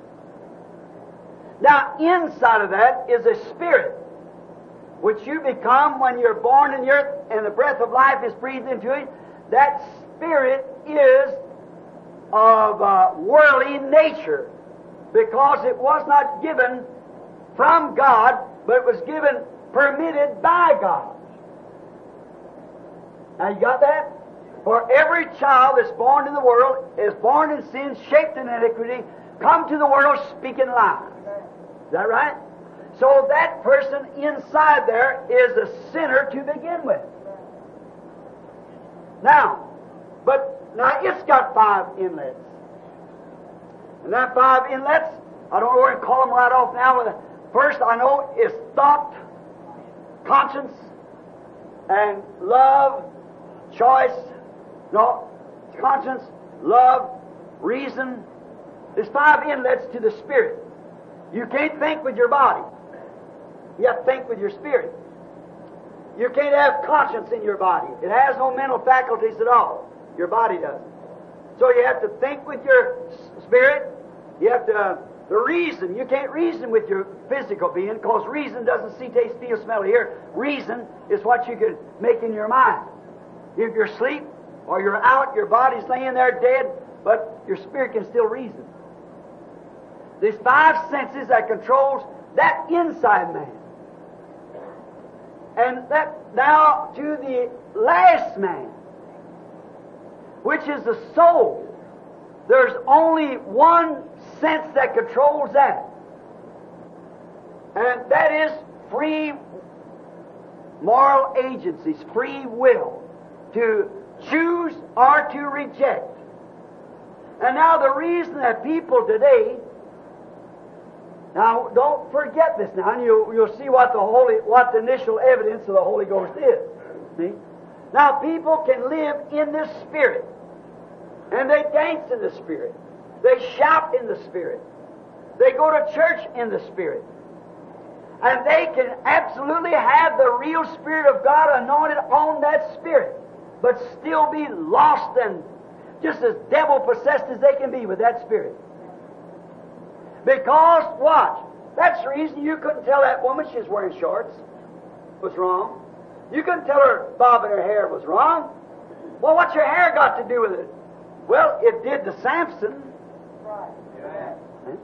Now inside of that is a spirit, which you become when you're born in the earth and the breath of life is breathed into it. That spirit is of uh, worldly nature, because it was not given from God, but it was given, permitted by God. Now you got that? For every child that's born in the world is born in sin, shaped in iniquity, come to the world speaking lies. Is that right? So that person inside there is a sinner to begin with. Now, But now it's got five inlets. And that five inlets, I don't know where to call them right off now. But first, I know is thought, conscience, and love, choice, no, conscience, love, reason. There's five inlets to the spirit. You can't think with your body. You have to think with your spirit. You can't have conscience in your body. It has no mental faculties at all. Your body doesn't. So you have to think with your spirit. You have to, uh, the reason. You can't reason with your physical being because reason doesn't see, taste, feel, smell, or hear. Reason is what you can make in your mind. If you're asleep or you're out, your body's laying there dead, but your spirit can still reason. There's five senses that controls that inside man. And that now to the last man, which is the soul, there's only one sense that controls that. And that is free moral agencies, free will, to choose or to reject. And now the reason that people today, now don't forget this now, and you'll, you'll see what the Holy, what the initial evidence of the Holy Ghost is. See? Now people can live in the Spirit, and they dance in the Spirit. They shout in the Spirit. They go to church in the Spirit. And they can absolutely have the real Spirit of God anointed on that Spirit, but still be lost and just as devil-possessed as they can be with that Spirit. Because, watch, that's the reason you couldn't tell that woman she was wearing shorts was wrong. You couldn't tell her bobbing her hair was wrong. Well, what's your hair got to do with it? Well, it did to Samson. Right. Yeah.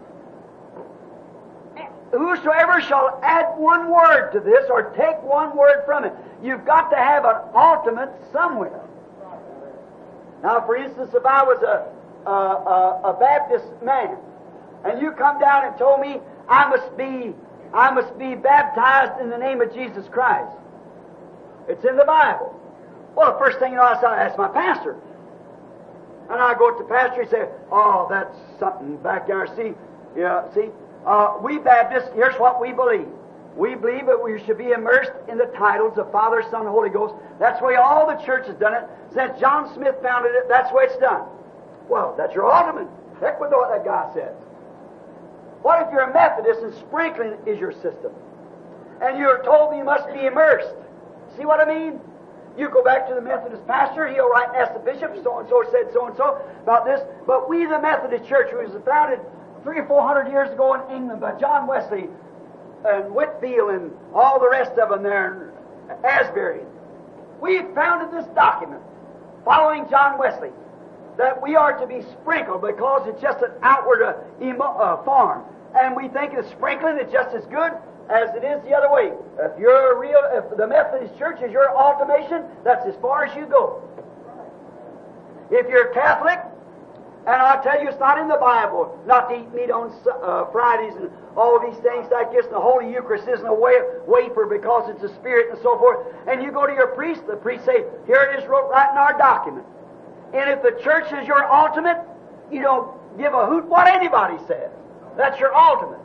Whosoever shall add one word to this or take one word from it, you've got to have an ultimate somewhere. Now, for instance, if I was a, a, a, a Baptist man, and you come down and told me I must be, I must be baptized in the name of Jesus Christ. It's in the Bible. Well, the first thing you know, I said, that's my pastor. And I go to the pastor and say, oh, that's something back there. See, yeah, see, uh, we Baptists, here's what we believe. We believe that we should be immersed in the titles of Father, Son, and Holy Ghost. That's the way all the church has done it. Since John Smith founded it, that's the way it's done. Well, that's your ultimate. Heck with what that guy says. What if you're a Methodist and sprinkling is your system? And you're told you must be immersed. See what I mean? You go back to the Methodist pastor, he'll write and ask the bishop, so-and-so said so-and-so about this. But we, the Methodist Church, which was founded three or four hundred years ago in England by John Wesley and Whitfield and all the rest of them there in Asbury, we founded this document following John Wesley that we are to be sprinkled because it's just an outward uh, emo, uh, form. And we think the sprinkling is just as good as it is the other way. If you're a real, if the Methodist Church is your ultimation, that's as far as you go. If you're Catholic, and I'll tell you it's not in the Bible not to eat meat on uh, Fridays and all these things like this, and the Holy Eucharist isn't a wa- wafer because it's a spirit and so forth, and you go to your priest, the priest say, here it is wrote right in our document. And if the church is your ultimate, you don't give a hoot what anybody says. That's your ultimate.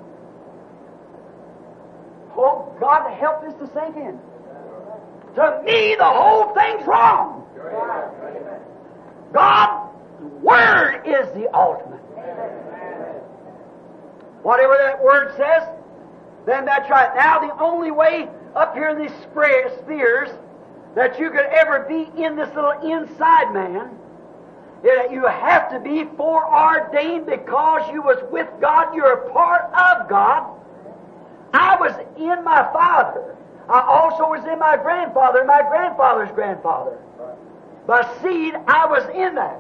Oh, God help this to sink in. To me, the whole thing's wrong. God's Word is the ultimate. Whatever that Word says, then that's right. Now, the only way up here in these spheres that you could ever be in this little inside man, that you have to be foreordained because you was with God, you're a part of God. I was in my father. I also was in my grandfather and my grandfather's grandfather. By seed, I was in that.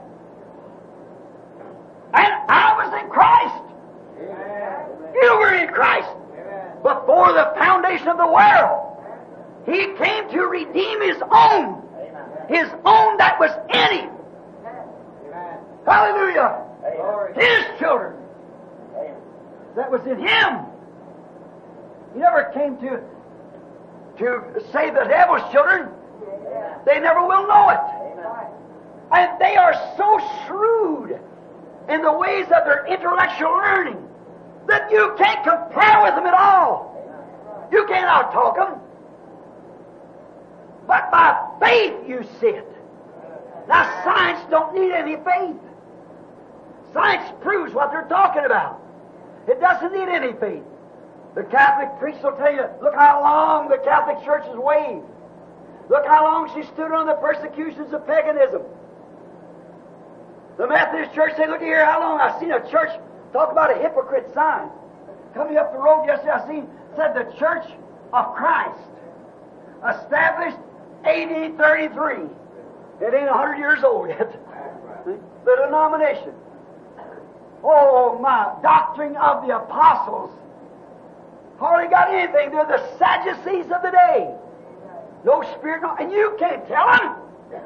And I was in Christ. Amen. You were in Christ. Amen. Before the foundation of the world. He came to redeem His own. Amen. His own that was in Him. Amen. Hallelujah. Amen. His children. Amen. That was in Him. He never came to to save the devil's children. Amen. They never will know it. Amen. And they are so shrewd in the ways of their intellectual learning that you can't compare with them at all. You can't out-talk them. But by faith you see it. Now science don't need any faith. Science proves what they're talking about. It doesn't need any faith. The Catholic priest will tell you, look how long the Catholic Church has waved. Look how long she stood on the persecutions of paganism. The Methodist Church say, look here, how long I've seen a church talk about a hypocrite sign. Coming up the road yesterday, I seen, said the Church of Christ, established eighteen thirty-three. It ain't a hundred years old yet. The denomination. Oh, my doctrine of the apostles. Hardly got anything. They're the Sadducees of the day. No spirit, no, and you can't tell them.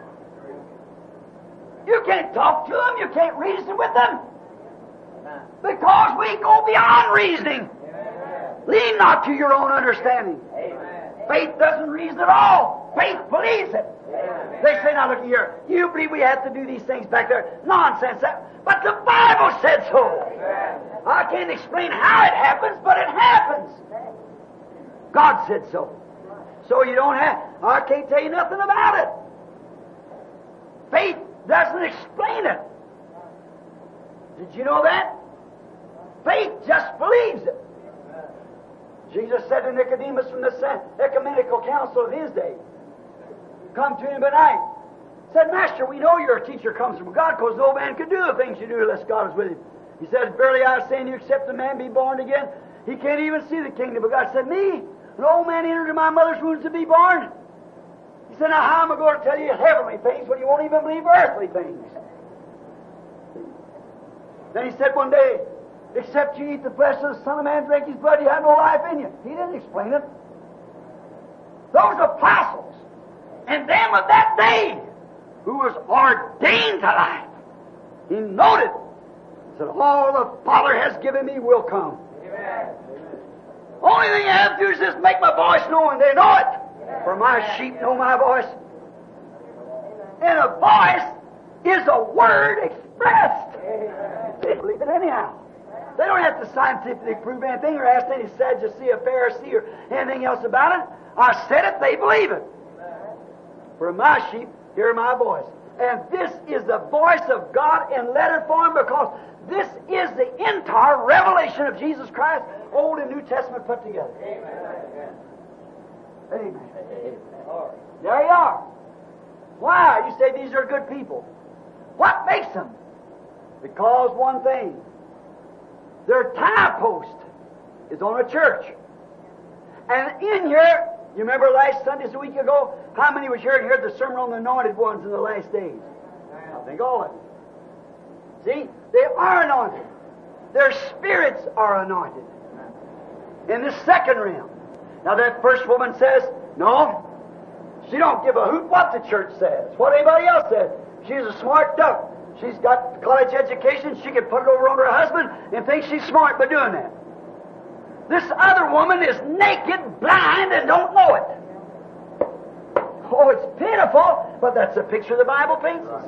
You can't talk to them. You can't reason with them. Because we go beyond reasoning. Lean not to your own understanding. Faith doesn't reason at all. Faith believes it. They say, now look here, you believe we have to do these things back there. Nonsense. But the Bible said so. I can't explain how it happens, but it happens. God said so. So you don't have, I can't tell you nothing about it. Faith doesn't explain it. Did you know that? Faith just believes it. Jesus said to Nicodemus from the ecumenical council of his day, come to him by night. Said, Master, we know your teacher comes from God, because no man can do the things you do unless God is with him. He said, verily I say unto you, except a man be born again, he can't even see the kingdom of God. Said, me, an old man entered into my mother's womb to be born. He said, now how am I going to tell you heavenly things when you won't even believe earthly things? Then he said one day, except you eat the flesh of the Son of Man, drink his blood, you have no life in you. He didn't explain it. Those apostles, and them of that day, who was ordained to life, he noted, said, all the Father has given me will come. Amen. Only thing I have to do is just make my voice known, and they know it. For my sheep know my voice. And a voice is a word expressed. They believe it anyhow. They don't have to scientifically prove anything or ask any Sadducee or Pharisee or anything else about it. I said it, they believe it. For my sheep hear my voice. And this is the voice of God in letter form, because this is the entire revelation of Jesus Christ, Old and New Testament put together. Amen. Amen. Amen. There you are. Why? You say these are good people. What makes them? Because one thing. Their tie post is on a church. And in here, you remember last Sunday, a week ago, how many was here and heard the sermon on the anointed ones in the last days? I think all of them. See? They are anointed. Their spirits are anointed. In the second realm. Now that first woman says, no, she don't give a hoot what the church says, what anybody else says. She's a smart duck. She's got college education. She can put it over on her husband and think she's smart by doing that. This other woman is naked, blind, and don't know it. Oh, it's pitiful, but that's the picture the Bible paints us.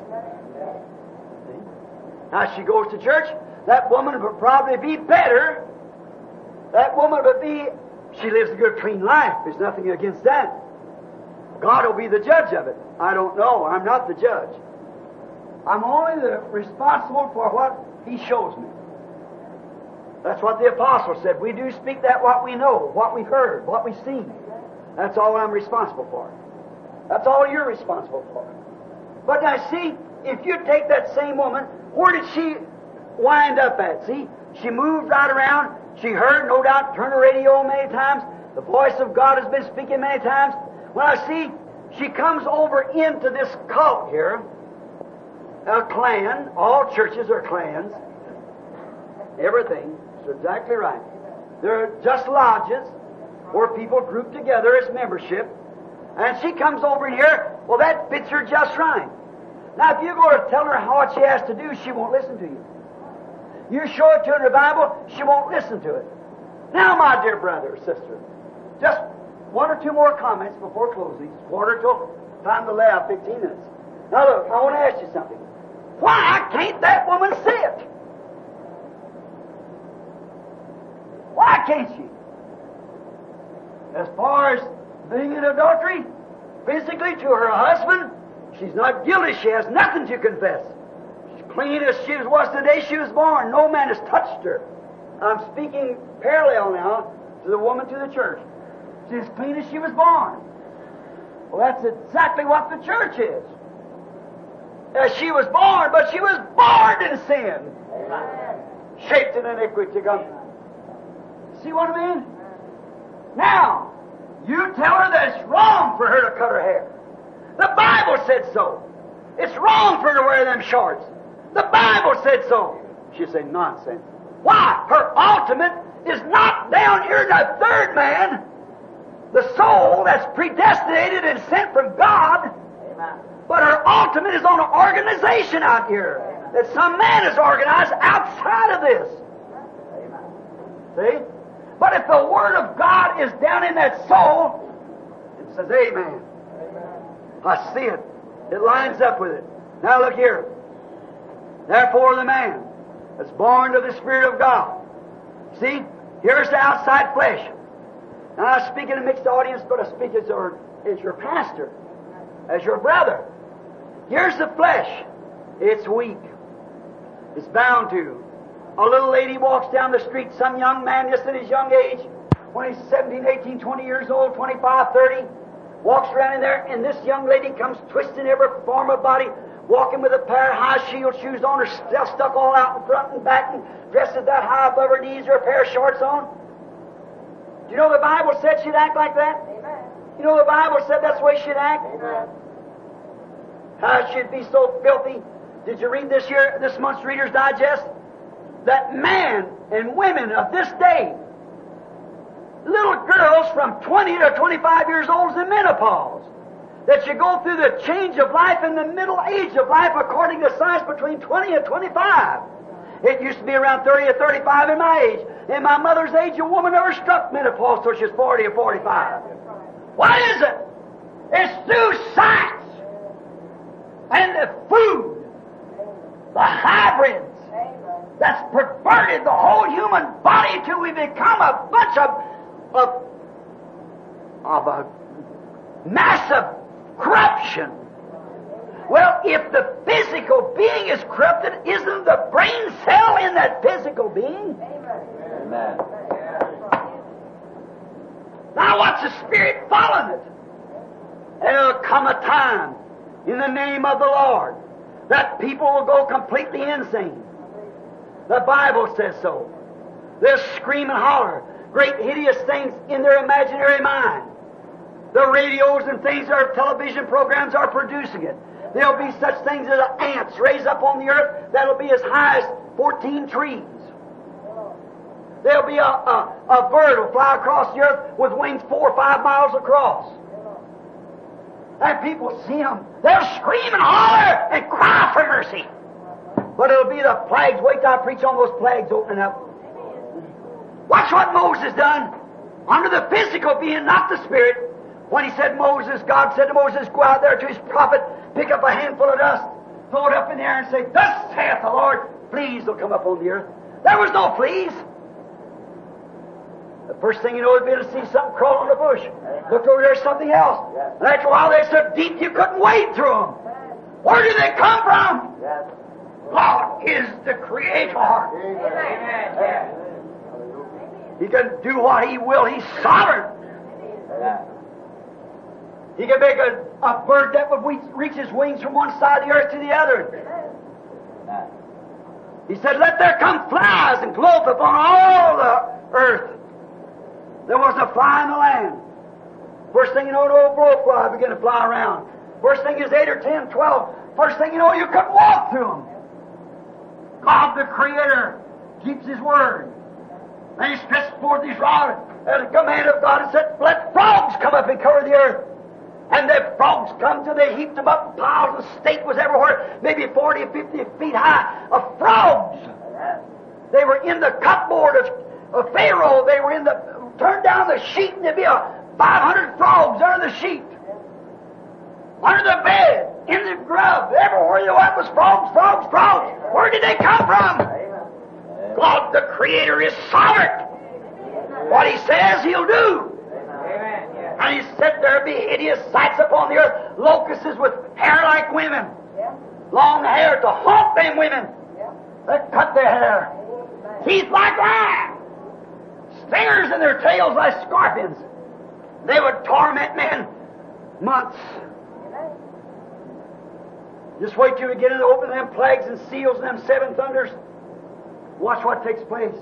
Now she goes to church. That woman would probably be better. That woman would be, she lives a good, clean life. There's nothing against that. God will be the judge of it. I don't know. I'm not the judge. I'm only the responsible for what He shows me. That's what the apostle said. We do speak that what we know, what we've heard, what we've seen. That's all I'm responsible for. That's all you're responsible for. But now see, if you take that same woman, where did she wind up at? See, she moved right around. She heard, no doubt, turned the radio many times. The voice of God has been speaking many times. Well, I see, she comes over into this cult here. A clan. All churches are clans. Everything. It's exactly right. They're just lodges where people group together as membership. And she comes over in here. Well, that fits her just right. Now, if you go to tell her what she has to do, she won't listen to you. You show it to her in the Bible, she won't listen to it. Now, my dear brother or sister, just one or two more comments before closing. It's quarter till time to lay out fifteen minutes. Now look, I want to ask you something. Why can't that woman see it? Why can't she? As far as being in adultery, physically to her husband, she's not guilty. She has nothing to confess. She's clean as she was the day she was born. No man has touched her. I'm speaking parallel now to the woman to the church. She's clean as she was born. Well, that's exactly what the church is. As she was born, but she was born in sin. Amen. Shaped in iniquity. See what I mean? Now, you tell her that it's wrong for her to cut her hair. The Bible said so. It's wrong for her to wear them shorts. The Bible said so. She said, nonsense. Why? Her ultimate is not down here in the third man, the soul that's predestinated and sent from God. Amen. But her ultimate is on an organization out here. Amen. That some man has organized outside of this. Amen. See? But if the Word of God is down in that soul, it says, Amen. Amen. I see it. It lines up with it. Now look here. Therefore the man that's born of the Spirit of God. See? Here's the outside flesh. Now I speak in a mixed audience, but I speak as your, as your pastor, as your brother. Here's the flesh. It's weak. It's bound to. A little lady walks down the street, some young man just at his young age, when he's seventeen, eighteen, twenty years old, twenty-five, thirty, walks around in there, and this young lady comes twisting every form of body, walking with a pair of high-heel shoes on, her stuff stuck all out in front and back, and dressed at that high above her knees, or a pair of shorts on. Do you know the Bible said she'd act like that? Amen. You know the Bible said that's the way she'd act? Amen. How she'd be so filthy. Did you read this year, this month's Reader's Digest? That man and women of this day, little girls from twenty to twenty-five years old is in menopause, that you go through the change of life in the middle age of life according to science between twenty and twenty-five. It used to be around thirty or thirty-five in my age. In my mother's age, a woman never struck menopause till she was forty or forty-five. What is it? It's through science and the food, the hybrids, that's perverted the whole human body till we become a bunch of, of, of a massive corruption. Well, if the physical being is corrupted, isn't the brain cell in that physical being? Amen. Now what's the Spirit following it? There'll come a time in the name of the Lord that people will go completely insane. The Bible says so. They'll scream and holler great hideous things in their imaginary mind. The radios and things, our television programs are producing it. There'll be such things as ants raised up on the earth that'll be as high as fourteen trees. There'll be a, a, a bird will fly across the earth with wings four or five miles across. And people see them. They'll scream and holler and cry for mercy. But it'll be the plagues. Wait till I preach on those plagues opening up. Watch what Moses done. Under the physical being, not the spirit. When he said Moses, God said to Moses, go out there to his prophet, pick up a handful of dust, throw it up in the air and say, thus saith the Lord, fleas will come up on the earth. There was no fleas. The first thing you know would be to see something crawl on the bush. Looked over there, something else. And after a while they're so deep you couldn't wade through them. Where did they come from? God is the Creator. Amen. He can do what He will. He's sovereign. He can make a, a bird that would reach his wings from one side of the earth to the other. He said, let there come flies and cloth upon all the earth. There wasn't a fly in the land. First thing you know, an old blowfly began to fly around. First thing is eight or ten, twelve. First thing you know, you couldn't walk through them. God the Creator keeps His word. And He stretched forth His rod at the command of God and said, let frogs come up and cover the earth. And the frogs come till they heaped them up in piles, and state was everywhere, maybe forty or fifty feet high, of frogs. They were in the cupboard of, of Pharaoh. They were in the, turn down the sheet, and there'd be a five hundred frogs under the sheet. Under the bed, in the grub. Everywhere you went was frogs, frogs, frogs. Where did they come from? God, the Creator, is sovereign. What He says, He'll do. And He said there'll be hideous sights upon the earth, locusts with hair like women, long hair to haunt them women that cut their hair, teeth like lions, stingers in their tails like scorpions. They would torment men months. Just wait till we get into open them plagues and seals and them seven thunders. Watch what takes place.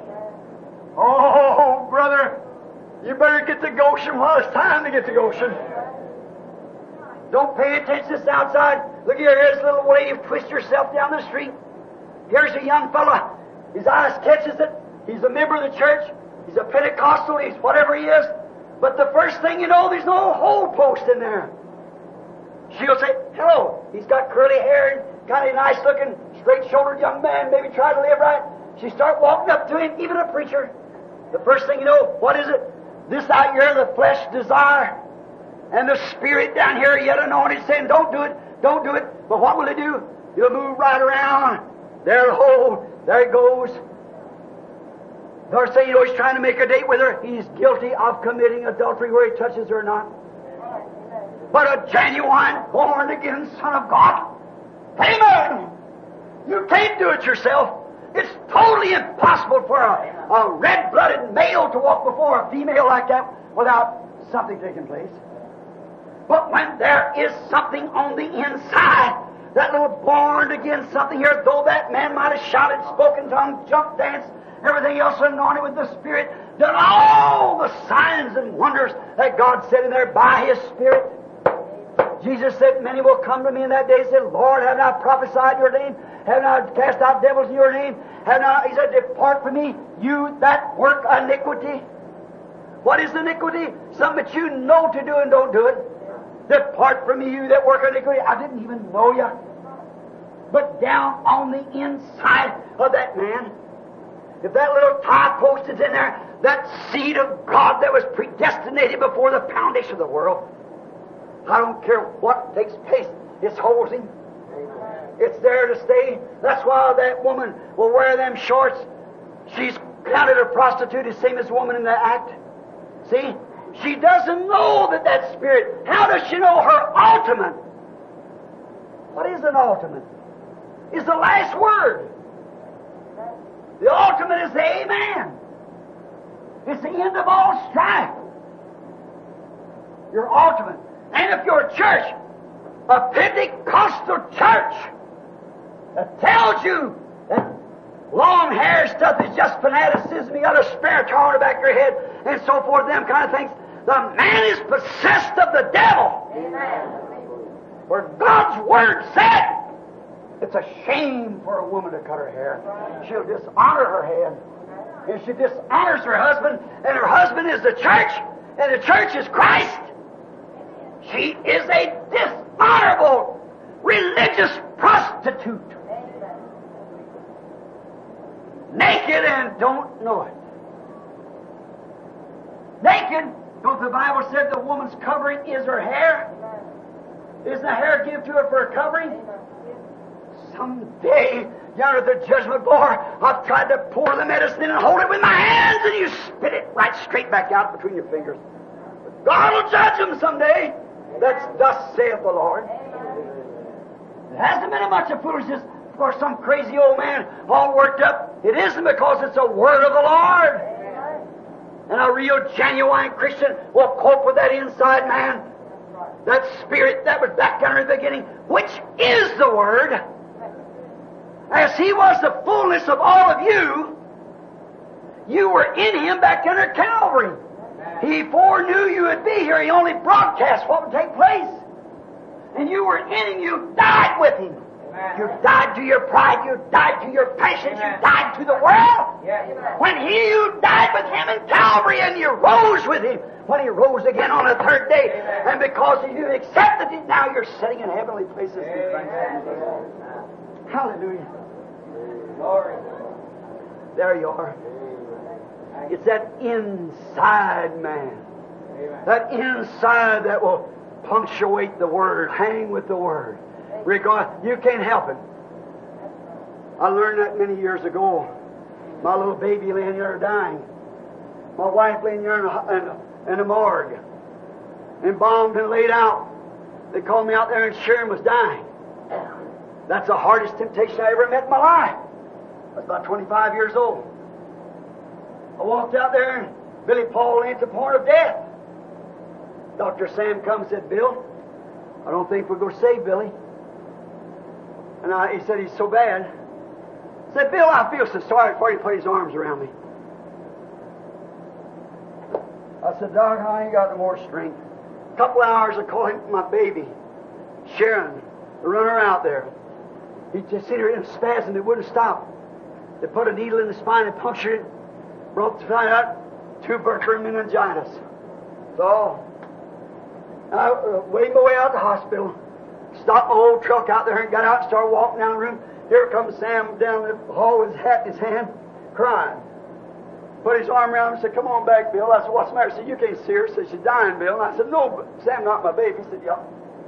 Oh, brother, you better get to Goshen while it's time to get to Goshen. Don't pay attention to this outside. Look here, here's a little lady twist herself down the street. Here's a young fella. His eyes catches it. He's a member of the church. He's a Pentecostal. He's whatever he is. But the first thing you know, there's no hole post in there. She'll say, hello. He's got curly hair and kind of nice looking, straight-shouldered young man, maybe try to live right. She start walking up to him, even a preacher. The first thing you know, what is it? This out here, the flesh desire, and the spirit down here, yet anointed, saying, don't do it, don't do it. But what will it do? You'll move right around. There the hole, there it goes. They'll say, you know, he's trying to make a date with her. He's guilty of committing adultery where he touches her or not. But a genuine, born-again Son of God, amen! You can't do it yourself. It's totally impossible for a, a red-blooded male to walk before a female like that without something taking place. But when there is something on the inside, that little born-again something here, though that man might have shouted, spoken tongue, jumped, danced, everything else anointed with the Spirit, done all the signs and wonders that God said in there by His Spirit. Jesus said, many will come to me in that day and say, Lord, have I prophesied in your name? Have I cast out devils in your name? Have I, he said, depart from me, you that work iniquity. What is iniquity? Something that you know to do and don't do it. Depart from me, you that work iniquity. I didn't even know you. But down on the inside of that man, if that little tie post is in there, that seed of God that was predestinated before the foundation of the world, I don't care what takes place, it holds him. It's there to stay. That's why that woman will wear them shorts. She's counted a prostitute, the same as a woman in the act. See? She doesn't know that that spirit. How does she know her ultimate? What is an ultimate? It's the last word. The ultimate is the amen. It's the end of all strife. Your ultimate. And if your church, a Pentecostal church, that tells you that long hair stuff is just fanaticism, you got a spare tar on the back of your head, and so forth, them kind of things, the man is possessed of the devil. Amen. Where God's Word said, it's a shame for a woman to cut her hair. She'll dishonor her head. And she dishonors her husband, and her husband is the church, and the church is Christ. She is a dishonorable religious prostitute. Naked and don't know it. Naked, don't the Bible said the woman's covering is her hair? Isn't the hair given to her for a covering? Someday, down at the judgment bar, I've tried to pour the medicine in and hold it with my hands, and you spit it right straight back out between your fingers. But God will judge them someday. That's thus saith the Lord. It hasn't been a bunch of foolishness for some crazy old man all worked up. It isn't, because it's a word of the Lord. And a real genuine Christian will cope with that inside man, that spirit that was back down in the beginning, which is the Word. As He was the fullness of all of you, you were in Him back under Calvary. He foreknew you would be here. He only broadcast what would take place. And you were in Him. You died with Him. You died to your pride. You died to your passions. You died to the world. When He, you died with Him in Calvary, and you rose with Him when He rose again on the third day. And because you accepted Him, now you're sitting in heavenly places. Hallelujah. There you are. It's that inside man. That inside that will punctuate the Word, hang with the Word. Regard, you can't help it. I learned that many years ago. My little baby laying there dying. My wife laying there in a, in a, in a morgue. Embalmed and laid out. They called me out there and Sharon was dying. That's the hardest temptation I ever met in my life. I was about twenty-five years old. I walked out there and Billy Paul lay at the point of death. Doctor Sam come and said, Bill, I don't think we're going to save Billy. And I, he said, he's so bad. I said, Bill, I feel so sorry for you. He put his arms around me. I said, Doc, I ain't got no more strength. A couple hours, I called him my baby, Sharon, the runner out there. He just seen her in a spasm. It wouldn't stop. They put a needle in the spine and punctured it. Brought the find out tubercular meningitis. So I uh, weighed my way out of the hospital. Stopped my old truck out there and got out and started walking down the room. Here comes Sam down the hall with his hat in his hand, crying. Put his arm around him and said, come on back, Bill. I said, what's the matter? He said, you can't see her. He said, she's dying, Bill. And I said, no, but Sam, not my baby. He said, yeah.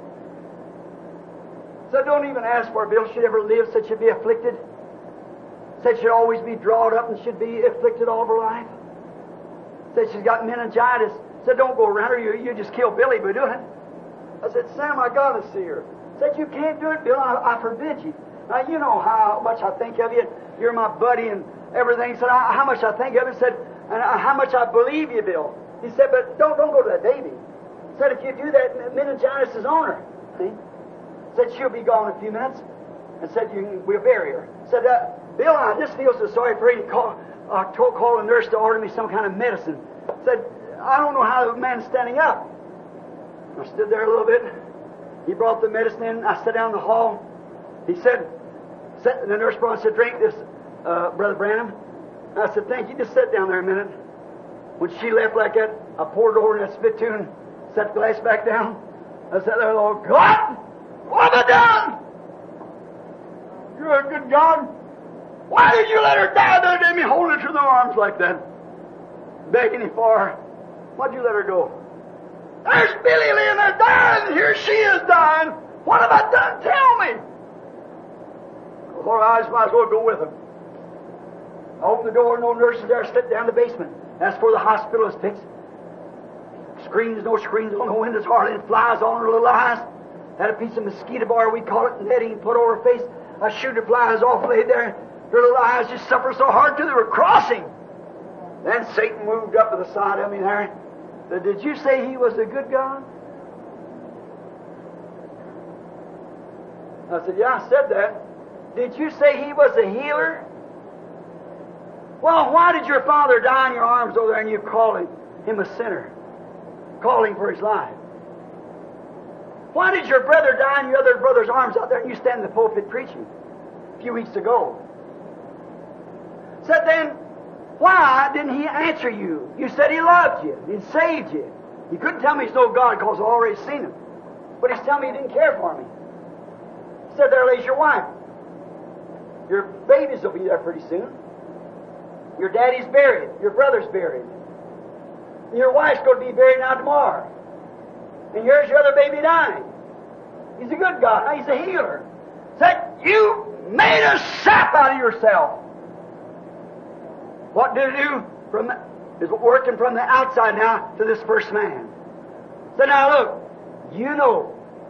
Said, don't even ask for her, Bill. She'd ever live. Said she'd be afflicted. Said she'd always be drawn up and she'd be afflicted all of her life. Said she's got meningitis. Said, don't go around her. You, you just kill Billy by doing it. I said, Sam, I got to see her. Said, you can't do it, Bill. I, I forbid you. Now, you know how much I think of you. You're my buddy and everything. Said, I, how much I think of you. Said, and I, how much I believe you, Bill. He said, but don't don't go to that baby. Said, if you do that, meningitis is on her. See? Said, she'll be gone in a few minutes. And said, you can, we'll bury her. Said, uh, Bill, I just feel so sorry for you. Call, I told, called a nurse to order me some kind of medicine. Said, I don't know how the man's standing up. I stood there a little bit. He brought the medicine in. I sat down in the hall. He said, the nurse brought and said, drink this, uh, Brother Branham. I said, thank you. Just sit down there a minute. When she left like that, I poured over in that spittoon and set the glass back down. I sat there, Lord God, what have I done? You're a good God. Why did you let her die there? Did me hold her to the arms like that? Begging him for her. Why'd you let her go? There's Billy laying there dying, and here she is dying. What have I done? Tell me. Or I just might as well go with him. I opened the door, no nurses there, slipped down the basement. That's where the hospital is fixed. Screens, no screens on the windows, hardly any flies on her little eyes. Had a piece of mosquito bar, we call it, netting put over her face. I shoot the flies off, laid there. Her little eyes just suffered so hard till they were crossing. Then Satan moved up to the side of me there. Said, did you say he was a good God? I said, yeah, I said that. Did you say he was a healer? Well, why did your father die in your arms over there and you call him, him a sinner? Call him for his life. Why did your brother die in your other brother's arms out there and you stand in the pulpit preaching a few weeks ago? Said then, why didn't he answer you? You said he loved you. He saved you. He couldn't tell me he's no God because I've already seen him. But he's telling me he didn't care for me. He said, there lays your wife. Your babies will be there pretty soon. Your daddy's buried. Your brother's buried. And your wife's going to be buried now tomorrow. And here's your other baby dying. He's a good God. He's a healer. Said, you made a sap out of yourself. What did it do? From the, is working from the outside now to this first man. So now look, you know,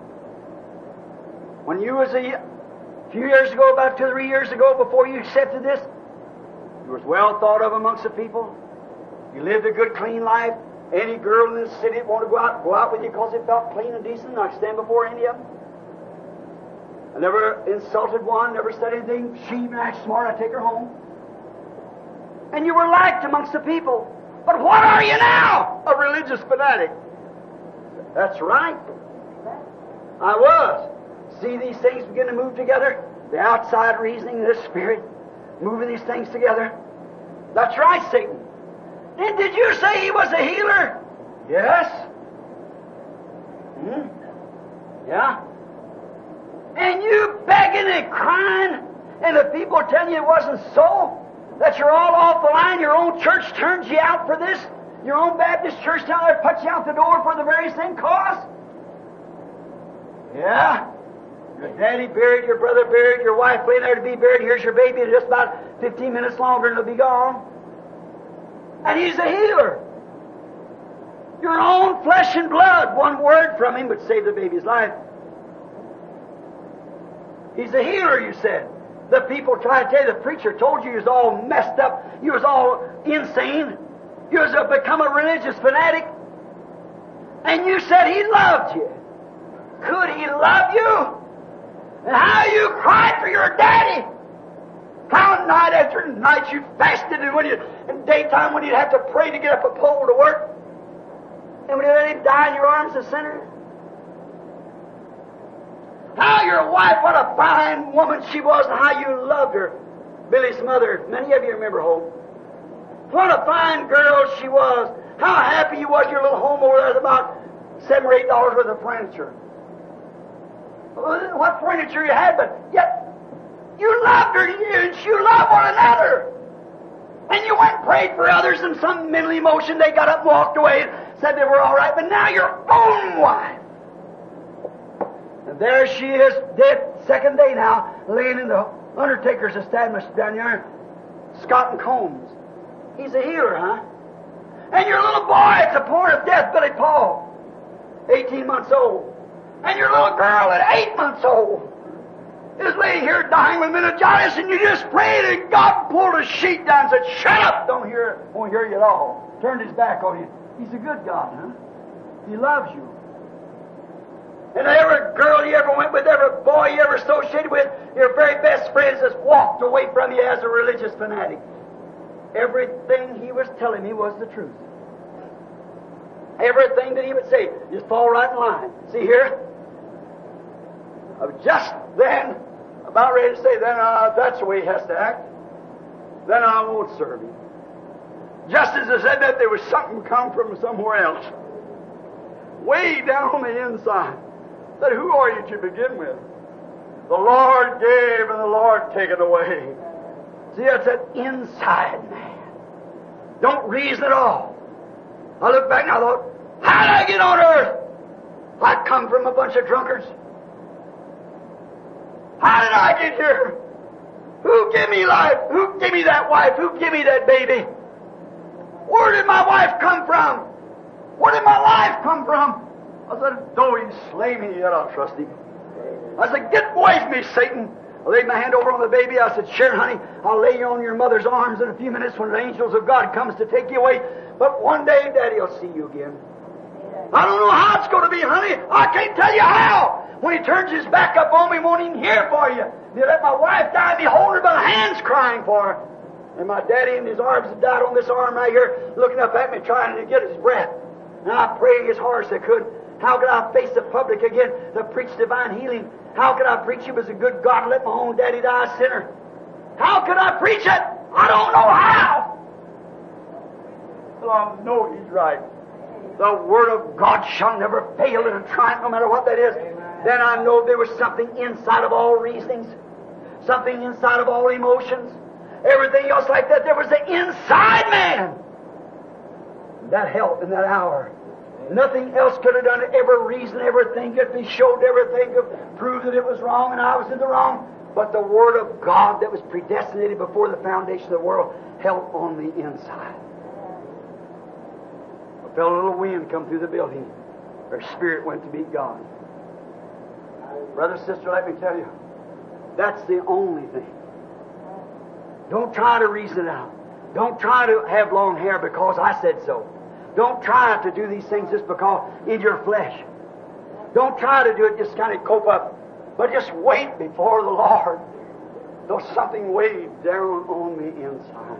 when you was a few years ago, about two or three years ago, before you accepted this, you was well thought of amongst the people. You lived a good, clean life. Any girl in the city that wanted to go out, go out with you because they felt clean and decent, and I stand before any of them. I never insulted one, never said anything. She acted smart, I take her home. And you were liked amongst the people. But what are you now? A religious fanatic. That's right. I was. See these things begin to move together? The outside reasoning, the spirit, moving these things together. That's right, Satan. And did you say he was a healer? Yes. Hmm? Yeah. And you begging and crying, and the people telling you it wasn't so? That you're all off the line, your own church turns you out for this, your own Baptist church down there puts you out the door for the very same cause? Yeah? Your daddy buried, your brother buried, your wife laying there to be buried. Here's your baby in just about fifteen minutes longer and it'll be gone. And He's a healer. Your own flesh and blood. One word from Him would save the baby's life. He's a healer, you said. The people try to tell you, the preacher told you you was all messed up, you was all insane, you was a, become a religious fanatic, and you said He loved you. Could He love you? And how you cried for your daddy? How night after night you fasted, and when you in daytime when you'd have to pray to get up a pole to work, and when you let Him die in your arms, a sinner. How your wife, what a fine woman she was, and how you loved her. Billy's mother, many of you remember home. What a fine girl she was. How happy you was, your little home over there with about seven or eight dollars worth of furniture. What furniture you had, but yet you loved her, and you loved one another. And you went and prayed for others, and some mental emotion, they got up and walked away and said they were all right, but now your own wife. And there she is, dead, second day now, laying in the undertaker's establishment down there, Scott and Combs. He's a healer, huh? And your little boy at the point of death, Billy Paul, eighteen months old. And your little girl at eight months old is laying here dying with meningitis, and you just prayed, and God pulled a sheet down and said, "Shut up! Don't hear, won't hear you at all." Turned His back on you. He's a good God, huh? He loves you. And every girl you ever went with, every boy you ever associated with, your very best friends has walked away from you as a religious fanatic. Everything he was telling me was the truth. Everything that he would say, just fall right in line. See here? I was just then about ready to say, then uh, that's the way he has to act. Then I won't serve him. Just as I said that, there was something come from somewhere else. Way down on the inside. I said, who are you to begin with? The Lord gave and the Lord taketh away. See, that's that inside man. Don't reason at all. I look back and I thought, how did I get on earth? I come from a bunch of drunkards. How did I get here? Who gave me life? Who gave me that wife? Who gave me that baby? Where did my wife come from? Where did my life come from? I said, though He slay me, yet I'll trust Him. I said, get away from me, Satan. I laid my hand over on the baby. I said, sure, honey, I'll lay you on your mother's arms in a few minutes when the angels of God comes to take you away. But one day, Daddy will see you again. I don't know how it's going to be, honey. I can't tell you how. When He turns His back up on me, He won't even hear for you. They let my wife die and be holding her by the hands crying for her. And my daddy in his arms had died on this arm right here, looking up at me, trying to get his breath. And I prayed as hard as I could. How could I face the public again to preach divine healing? How could I preach He was a good God and let my own daddy die a sinner? How could I preach it? I don't know how. Well, I know He's right. The Word of God shall never fail in a triumph, no matter what that is. Then I know there was something inside of all reasonings, something inside of all emotions, everything else like that. There was the inside man. That helped in that hour. Nothing else could have done it. Every reason, everything could be showed, everything could prove that it was wrong and I was in the wrong. But the Word of God that was predestinated before the foundation of the world held on the inside. I felt a little wind come through the building. Her spirit went to meet God. Brother, sister, let me tell you, that's the only thing. Don't try to reason it out. Don't try to have long hair because I said so. Don't try to do these things just because in your flesh. Don't try to do it just kind of cope up. But just wait before the Lord. Though something weighed down on the inside.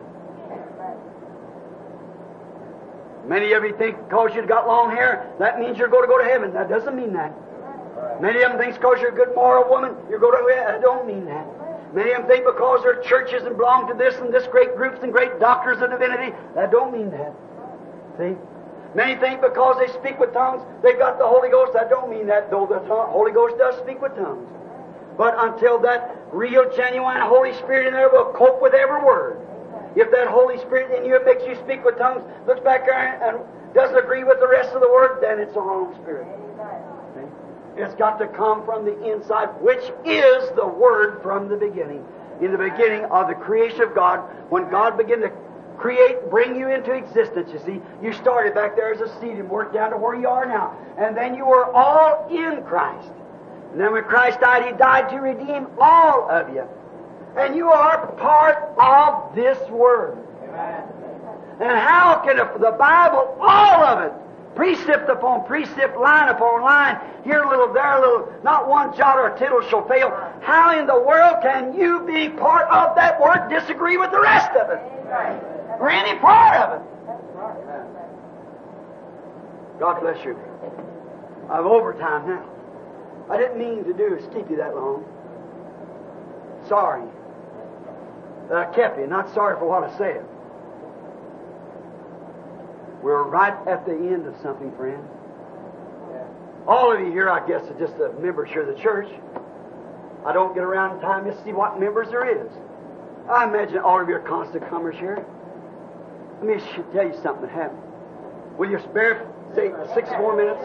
Many of you think because you've got long hair, that means you're going to go to heaven. That doesn't mean that. Many of them think because you're a good moral woman, you're going to heaven. That don't mean that. Many of them think because they're churches and belong to this and this great groups and great doctors of divinity. That don't mean that. See? Many think because they speak with tongues, they've got the Holy Ghost. That don't mean that, though the Holy Ghost does speak with tongues. But until that real, genuine Holy Spirit in there will cope with every word. If that Holy Spirit in you makes you speak with tongues, looks back there and doesn't agree with the rest of the word, then it's a wrong spirit. See? It's got to come from the inside, which is the Word from the beginning. In the beginning of the creation of God, when God began to create, bring you into existence, you see, you started back there as a seed and worked down to where you are now. And then you were all in Christ. And then when Christ died, He died to redeem all of you. And you are part of this Word. Amen. And how can the Bible, all of it, precept upon precept, line upon line, here a little, there a little, not one jot or tittle shall fail. How in the world can you be part of that Word, disagree with the rest of it? Or any part of it? God bless you. I'm over time now. I didn't mean to do is keep you that long. Sorry that I kept you. Not sorry for what I said. We're right at the end of something, friend. All of you here, I guess, are just the members here of the church. I don't get around in time to see what members there is. I imagine all of you are constant comers here. Let me tell you something that happened. Will you spare, say, six more minutes?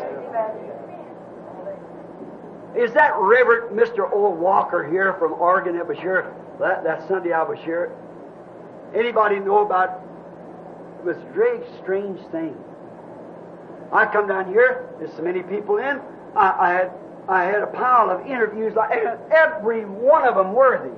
Is that Reverend Mister Old Walker here from Oregon that was here that, that Sunday I was here? Anybody know about it? Was a very strange thing. I come down here, there's so many people in, I, I had I had a pile of interviews, like every one of them worthy.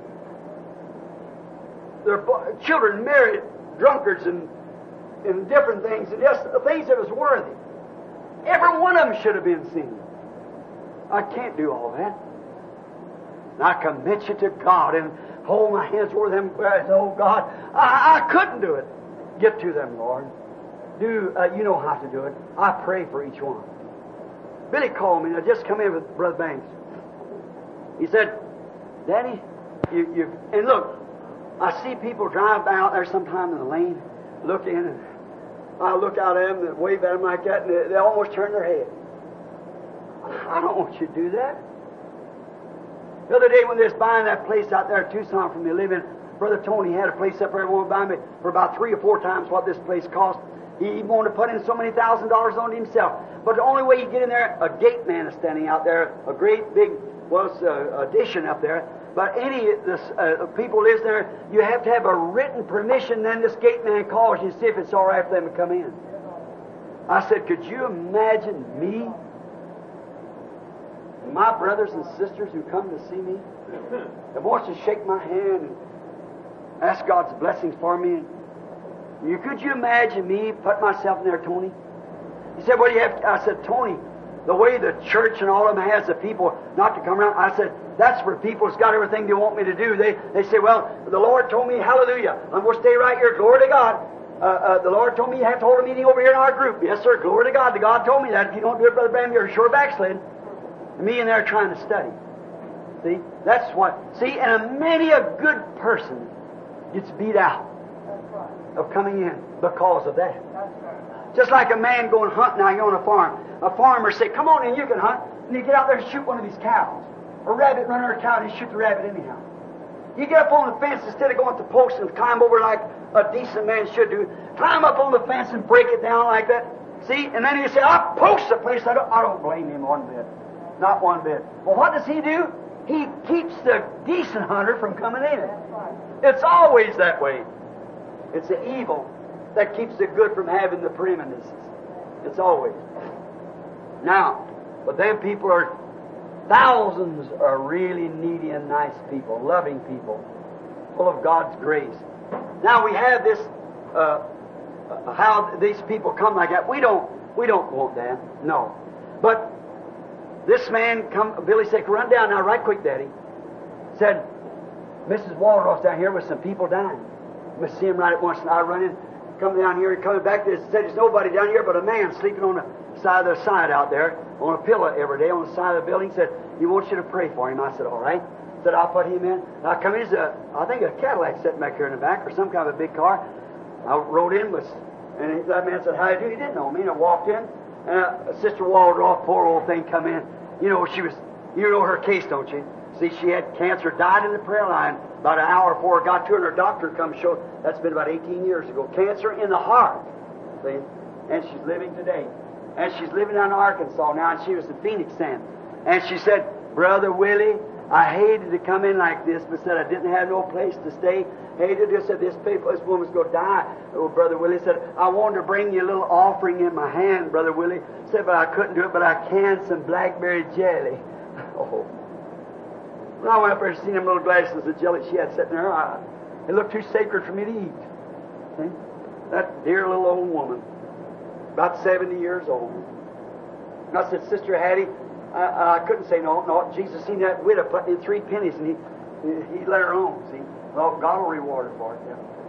Their children married drunkards and, and different things, and just things that was worthy. Every one of them should have been seen. I can't do all that. And I commit you to God and hold my hands over them. Oh God, I, I couldn't do it. Get to them, Lord. Do uh, you know how to do it? I pray for each one. Billy called me, and I just come in with Brother Banks. He said, Daddy, you, you, and look, I see people drive by out there sometime in the lane, look in, and I look out at them and wave at them like that, and they, they almost turn their head. I don't want you to do that. The other day when they was buying that place out there in Tucson for me living, Brother Tony had a place up there that wanted to buy me for about three or four times what this place cost. He wanted to put in so many thousand dollars on it himself. But the only way you get in there, a gate man is standing out there, a great big, well, it's a addition up there. But any this, uh, people lives there, you have to have a written permission. Then this gate man calls you to see if it's all right for them to come in. I said, could you imagine me, and my brothers and sisters who come to see me, that wants to shake my hand and ask God's blessings for me? You, could you imagine me put myself in there, Tony? He said, what do you have? I said, Tony, the way the church and all of them has the people not to come around, I said, that's for people who's got everything they want me to do. They they say, well, the Lord told me, hallelujah, I'm going to stay right here, glory to God. Uh, uh, the Lord told me you have to hold a meeting over here in our group. Yes, sir, glory to God. The God told me that. If you don't do it, Brother Branham, you're sure backslid. And me in there trying to study. See, that's what, see, and many a good person gets beat out of coming in because of that. Just like a man going hunting out here on a farm. A farmer say, come on in, you can hunt. And you get out there and shoot one of these cows. A rabbit run over a cow and you shoot the rabbit anyhow. You get up on the fence instead of going to the post and climb over like a decent man should do. Climb up on the fence and break it down like that. See? And then you say, I post the place. I don't, I don't blame him one bit. Not one bit. Well, what does he do? He keeps the decent hunter from coming in. It's always that way. It's the evil that keeps the good from having the preeminence. It's always. Now, but then people are, thousands are really needy and nice people, loving people, full of God's grace. Now we have this, uh, uh, how these people come like that. We don't, we don't want that. No. But this man come, Billy said, run down now right quick, Daddy. Said, Missus Waldroff's down here with some people dying. I see him right at once, and I run in, come down here, and coming back there, said there's nobody down here but a man sleeping on the side of the side out there, on a pillow every day on the side of the building. Said, he wants you to pray for him. I said, all right. Said, I'll put him in. And I come in, there's a, I think a Cadillac sitting back here in the back, or some kind of a big car. I rode in, was, and that man said, how do you do? He didn't know me, and I walked in, and uh, Sister Waldroff, poor old thing, come in. You know, she was, you know her case, don't you? See, she had cancer, died in the prayer line about an hour before it got to her, and her doctor come show, that's been about eighteen years ago, cancer in the heart, see, and she's living today. And she's living down in Arkansas now, and she was in Phoenix then. And she said, Brother Willie, I hated to come in like this, but said I didn't have no place to stay. Hated it. Said this people, this woman's going to die. Oh, Brother Willie said, I wanted to bring you a little offering in my hand, Brother Willie. Said, but I couldn't do it, but I can some blackberry jelly. Oh. When I went up there and seen them little glasses of jelly she had sitting there, I, it looked too sacred for me to eat. See? That dear little old woman, about seventy years old. And I said, Sister Hattie, I, I couldn't say no. No, Jesus seen that widow putting in three pennies, and he he let her alone. See, well, God will reward her for it.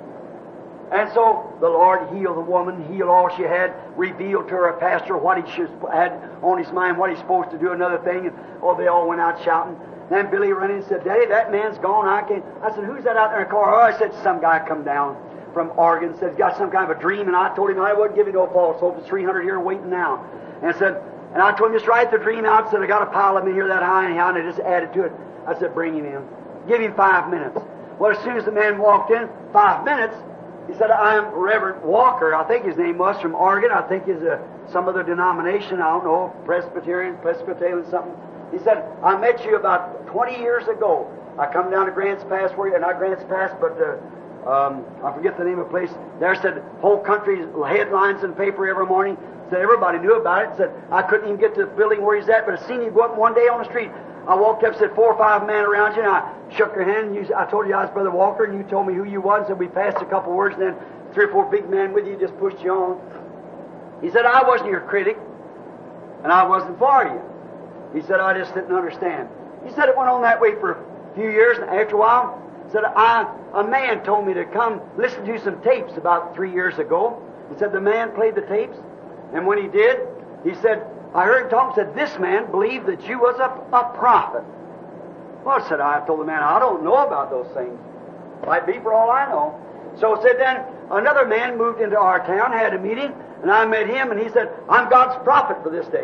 Yeah. And so the Lord healed the woman, healed all she had, revealed to her pastor what he should, had on his mind, what he's supposed to do. Another thing, and oh, they all went out shouting. Then Billy ran in and said, Daddy, that man's gone. I can't. I said, who's that out there in the car? Oh, I said, some guy come down from Oregon, said, got some kind of a dream, and I told him I wouldn't give him no false hope. It's three hundred here waiting now. And I said, and I told him, just write the dream out. Said, I got a pile of them in here that high and high, and I just added to it. I said, bring him in. Give him five minutes. Well, as soon as the man walked in, five minutes, he said, I'm Reverend Walker, I think his name was, from Oregon. I think he's a, some other denomination, I don't know, Presbyterian, Presbyterian, something. He said, I met you about twenty years ago. I come down to Grants Pass, where you, not Grants Pass, but uh, um, I forget the name of the place. There said, whole country's headlines in the paper every morning. Said everybody knew about it. Said, I couldn't even get to the building where he's at, but I seen him go up one day on the street. I walked up, said, four or five men around you, and I shook your hand, and you, I told you I was Brother Walker, and you told me who you was, and we passed a couple words, and then three or four big men with you just pushed you on. He said, I wasn't your critic, and I wasn't for you. He said, I just didn't understand. He said it went on that way for a few years, and after a while, said, I, a man told me to come listen to some tapes about three years ago. He said, the man played the tapes, and when he did, he said, I heard him talk, said, this man believed that you was a, a prophet. Well, said I, I told the man, I don't know about those things. Might be for all I know. So said then, another man moved into our town, had a meeting, and I met him, and he said, I'm God's prophet for this day.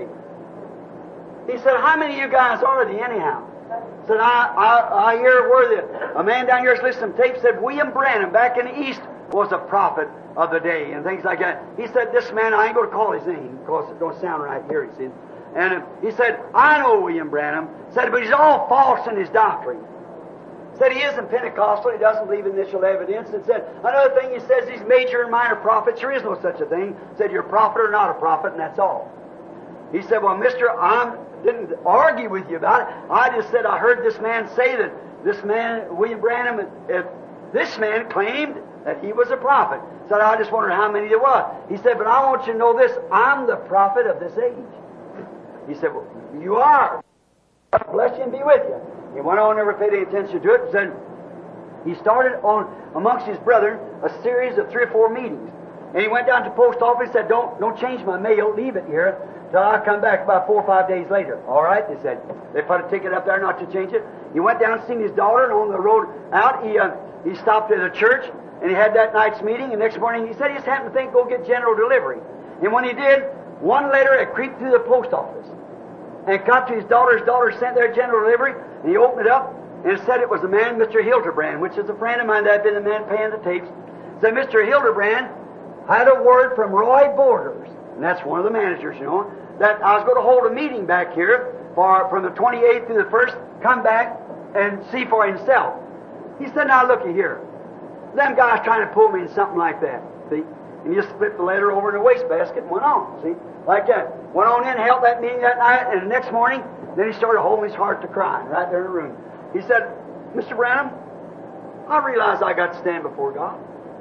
He said, how many of you guys are there anyhow? Said, I, I, I hear where the, a man down here is listening to tape, said, William Branham back in the East was a prophet of the day, and things like that. He said, this man, I ain't going to call his name, because it don't sound right here, he said. And uh, he said, I know William Branham. Said, but he's all false in his doctrine. Said, he isn't Pentecostal, he doesn't believe in initial evidence. And said, another thing he says, he's major and minor prophets. There is no such a thing. Said, you're a prophet or not a prophet, and that's all. He said, well, mister, I didn't argue with you about it. I just said, I heard this man say that this man, William Branham, if this man claimed that he was a prophet. Said, I just wondered how many there was. He said, but I want you to know this, I'm the prophet of this age. He said, well, you are. God bless you and be with you. He went on, never paid any attention to it, and said, he started on, amongst his brethren, a series of three or four meetings. And he went down to the post office and said, don't, don't change my mail, leave it here till I come back about four or five days later. All right, they said. They put a ticket up there not to change it. He went down and seen his daughter, and on the road out, he, uh, he stopped at a church, and he had that night's meeting, and next morning he said he just happened to think, go get general delivery. And when he did, one letter had creeped through the post office and got to his daughter's daughter sent their general delivery, and he opened it up, and it said it was the man, Mister Hildebrand, which is a friend of mine that had been the man paying the tapes. Said, Mister Hildebrand had a word from Roy Borders, and that's one of the managers, you know, that I was going to hold a meeting back here for from the twenty-eighth to the first, come back and see for himself. He said, now looky here. Them guys trying to pull me in something like that, see? And he just slipped the letter over in a wastebasket and went on, see? Like that. Went on in, held that meeting that night, and the next morning, then he started holding his heart to crying right there in the room. He said, Mister Branham, I realize I got to stand before God.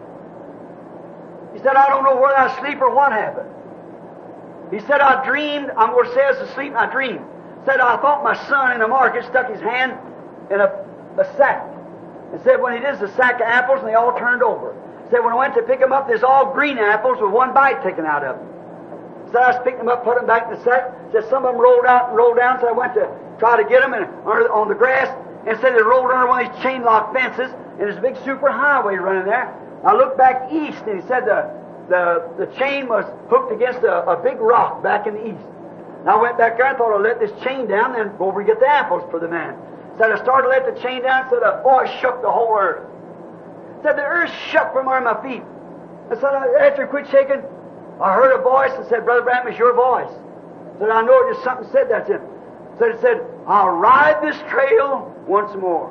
He said, I don't know whether I sleep or what happened. He said, I dreamed, I'm going to say as asleep, I dreamed. Said, I thought my son in the market stuck his hand in a, a sack. And said, when he did, it's a sack of apples, and they all turned over. Said, when I went to pick them up, there's all green apples with one bite taken out of them. Said, I was picking them up, put them back in the sack. Said, some of them rolled out and rolled down, so I went to try to get them and, on the grass, and said they rolled under one of these chain lock fences, and there's a big super highway running there. I looked back east, and he said the, the, the chain was hooked against a, a big rock back in the east. And I went back there and thought I'd let this chain down, and then go over and get the apples for the man. Said, I started to let the chain down, said, the boy shook the whole earth. Said, the earth shook from under my feet. I said, after it quit shaking, I heard a voice and said, Brother Branham, it's your voice. Said, I know it, just something said that to him. So he said, I'll ride this trail once more.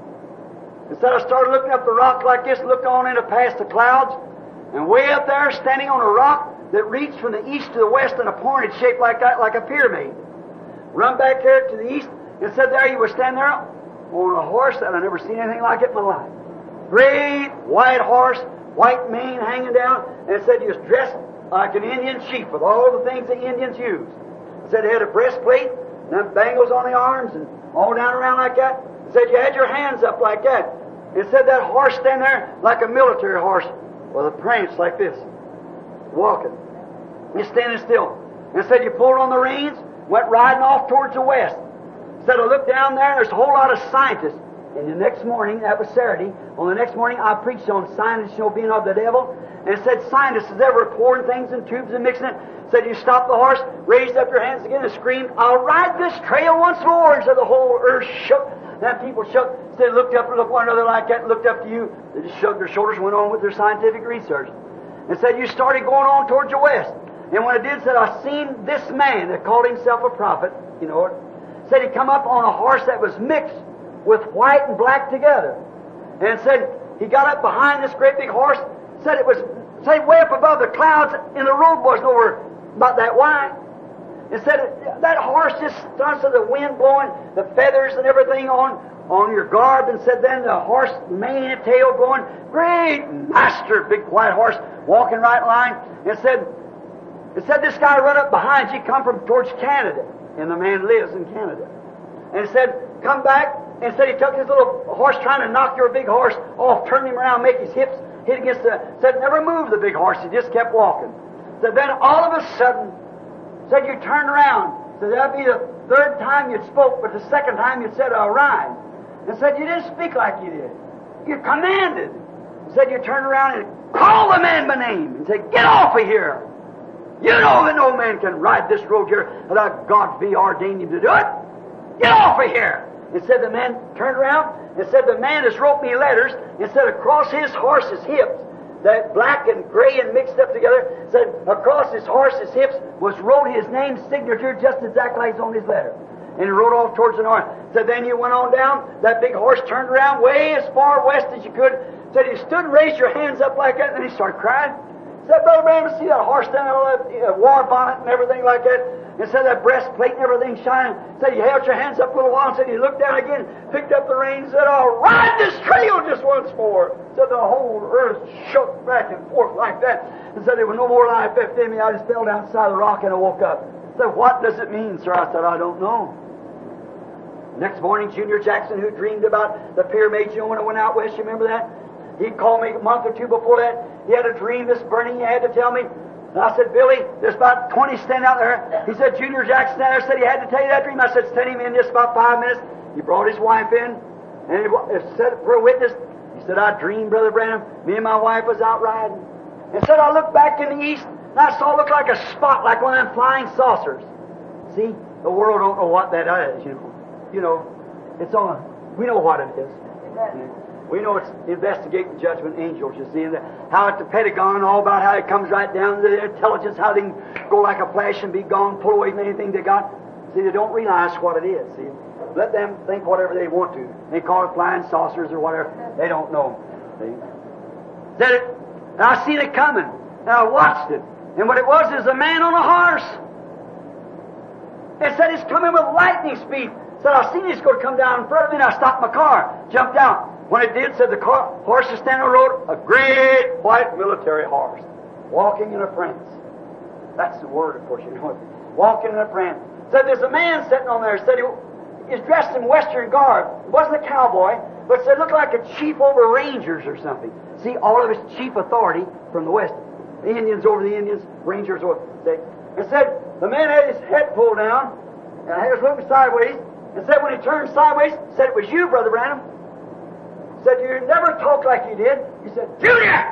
Instead, I started looking up the rock like this, looked on into past the clouds, and way up there, standing on a rock that reached from the east to the west in a pointed shape like that, like a pyramid. Run back there to the east, and said there he was standing there on a horse that I'd never seen anything like it in my life. Great white horse, white mane hanging down, and said he was dressed like an Indian chief with all the things the Indians use. It said he had a breastplate, and them bangles on the arms, and all down around like that. It said you had your hands up like that. It said that horse standing there like a military horse with a prance like this, walking. He's standing still. And it said you pulled on the reins, went riding off towards the west. It said I looked down there, and there's a whole lot of scientists. And the next morning, that was Saturday, on the next morning I preached on scientists, you know, being of the devil. And it said scientists is ever pouring things in tubes and mixing it. It said you stopped the horse, raised up your hands again and screamed, I'll ride this trail once more. And said the whole earth shook. That people shook. Said looked up and looked one another like that and looked up to you. They just shrugged their shoulders and went on with their scientific research. And said you started going on towards the west. And when it did, said I seen this man that called himself a prophet, you know it. Said he come up on a horse that was mixed with white and black together. And said he got up behind this great big horse, said it was, say, way up above the clouds, and the road wasn't over about that wide. And said that horse just starts with the wind blowing, the feathers and everything on, on your garb, and said then the horse mane and tail going, great master, big white horse, walking right in line, and said, it said this guy run up behind you, come from towards Canada, and the man lives in Canada. And it said, come back, and said he took his little horse trying to knock your big horse off, turned him around, make his hips hit against the, said never move the big horse, he just kept walking. Said then all of a sudden, said you turned around, said that'd be the third time you'd spoke, but the second time you said I'll ride. And said you didn't speak like you did. You commanded. Said you turned around and called the man by name and said, get off of here. You know that no man can ride this road here without God be ordained him to do it. Get off of here. And said the man turned around and said the man has wrote me letters and said across his horse's hips, that black and gray and mixed up together, said across his horse's hips was wrote his name signature just exactly like it's on his letter. And he rode off towards the north. Said then you went on down, that big horse turned around way as far west as you could. Said you stood and raised your hands up like that, and then he started crying. Said, Brother Branham, see that horse down there, that uh, war bonnet and everything like that? And said that breastplate and everything shining. Said you held your hands up a little while, and said you looked down again, picked up the reins, said, I'll ride this trail just once more. Said the whole earth shook back and forth like that. And said there was no more life left in me. I just fell down the side of the rock and I woke up. Said, what does it mean, sir? I said, I don't know. Next morning, Junior Jackson, who dreamed about the pyramids, you know, when I went out west, you remember that? He called me a month or two before that. He had a dream this burning he had to tell me. And I said, Billy, there's about twenty standing out there. He said, Junior Jackson there said he had to tell you that dream. I said, send him in just about five minutes. He brought his wife in, and he said for a witness. He said, I dreamed, Brother Branham, me and my wife was out riding. And said, I looked back in the east, and I saw it look like a spot, like one of them flying saucers. See, the world don't know what that is, you know. You know, it's on, we know what it is. We know it's investigating judgment angels, you see, and the, how at the Pentagon, all about how it comes right down to the intelligence, how they can go like a flash and be gone, pull away from anything they got. See, they don't realize what it is, see. Let them think whatever they want to. They call it flying saucers or whatever. They don't know. See? Said it, and I seen it coming, and I watched it. And what it was is a man on a horse. It said it's coming with lightning speed. Said I seen it's going to come down in front of me, and I stopped my car, jumped out. When it did, said the car, horse is standing on the road, a great white military horse, walking in a prance. That's the word, of course, you know it. Walking in a prance. Said there's a man sitting on there. Said he is dressed in Western garb. It wasn't a cowboy, but said looked like a chief over Rangers or something. See, all of his chief authority from the West. The Indians over the Indians, Rangers over. See? And said the man had his head pulled down, and he was looking sideways. And said when he turned sideways, said it was you, Brother Branham. Said you never talked like you did. He said, Junior!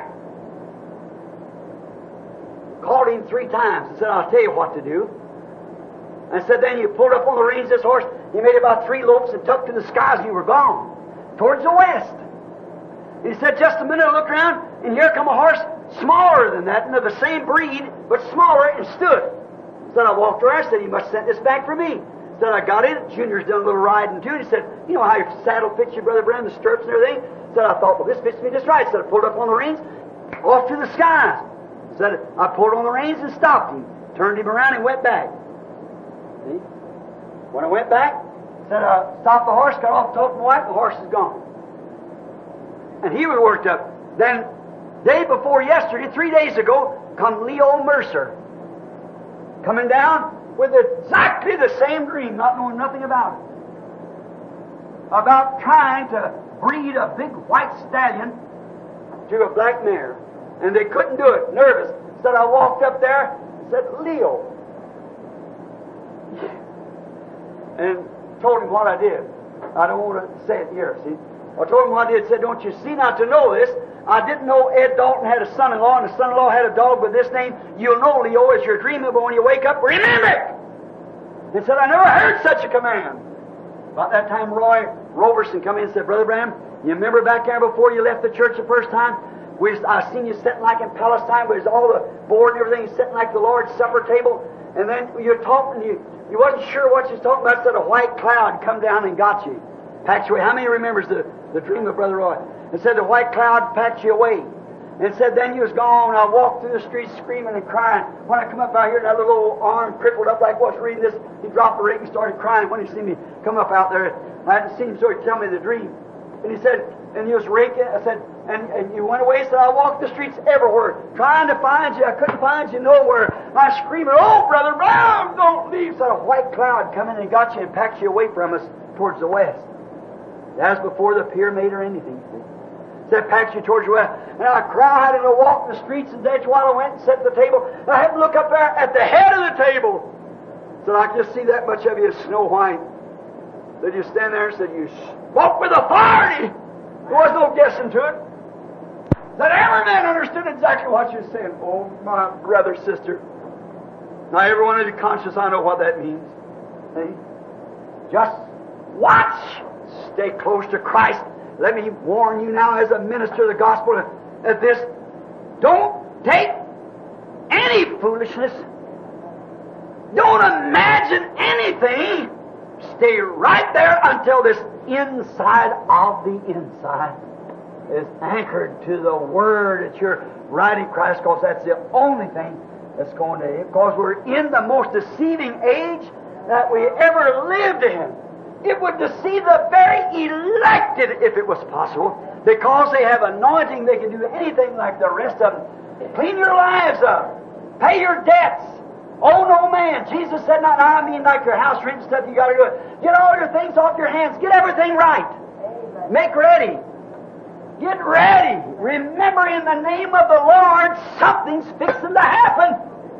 Called him three times and said, I'll tell you what to do. And said then you pulled up on the reins of this horse, he made about three lopes and tucked to the skies and you were gone. Towards the west. And he said, just a minute I looked around, and here come a horse smaller than that, and of the same breed, but smaller, and stood. Said I walked around, said he must have sent this back for me. Said, I got in. Junior's done a little riding too. And he said, you know how your saddle fits you, Brother Branham, the stirrups and everything? Said, I thought, well, this fits me just right. Said, I pulled up on the reins, off to the skies. Said, I pulled on the reins and stopped him. Turned him around and went back. See? When I went back, said, I stopped the horse, got off, talked to my wife, the horse is gone. And he was worked up. Then, day before yesterday, three days ago, come Leo Mercer. Coming down with exactly the same dream, not knowing nothing about it. About trying to breed a big white stallion to a black mare. And they couldn't do it, nervous. Said, I walked up there and said, Leo. And told him what I did. I don't want to say it here, see. I told him what I did. Said, don't you see, not to know this, I didn't know Ed Dalton had a son-in-law, and the son-in-law had a dog with this name. You'll know, Leo, as you're dreaming, but when you wake up, remember it! And said, I never heard such a command. About that time, Roy Roberson come in and said, Brother Branham, you remember back there before you left the church the first time? We was, I seen you sitting like in Palestine, with all the board and everything, sitting like the Lord's Supper table, and then you're talking, you you wasn't sure what you was talking about, said a white cloud come down and got you. Packed you away. How many remembers the, the dream of Brother Roy? And said the white cloud packed you away. And said then you was gone. I walked through the streets screaming and crying. When I come up out here, that little old arm crippled up like what's reading this, he dropped the rake and started crying when he seen me come up out there. I hadn't seen him, so he tell me the dream. And he said, and you was raking. I said, and, and you went away. He said, I walked the streets everywhere, trying to find you. I couldn't find you nowhere. I screaming, oh, Brother Brown, don't leave. Said a white cloud come in and got you and packed you away from us towards the west. That was before the pyramid or anything. Said, packed you towards the west. And I cried and I walked the streets, and that's while I went and sat at the table. And I had to look up there at the head of the table. Said, I could just see that much of you as Snow White. Said, you stand there and said, you spoke with authority. There was no guessing to it. That every man understood exactly what you were saying. Oh, my brother, sister. Now, everyone is conscious, I know what that means. See? Just watch. Stay close to Christ. Let me warn you now as a minister of the gospel at this. Don't take any foolishness. Don't imagine anything. Stay right there until this inside of the inside is anchored to the Word that you're right in Christ, because that's the only thing that's going to, because we're in the most deceiving age that we ever lived in. It would deceive the very elected if it was possible, because they have anointing. They can do anything like the rest of them. Clean your lives up. Pay your debts. Oh, no man. Jesus said, not I mean like your house rent and stuff, you got to do it. Get all your things off your hands. Get everything right. Amen. Make ready. Get ready. Remember, in the name of the Lord, something's fixing to happen.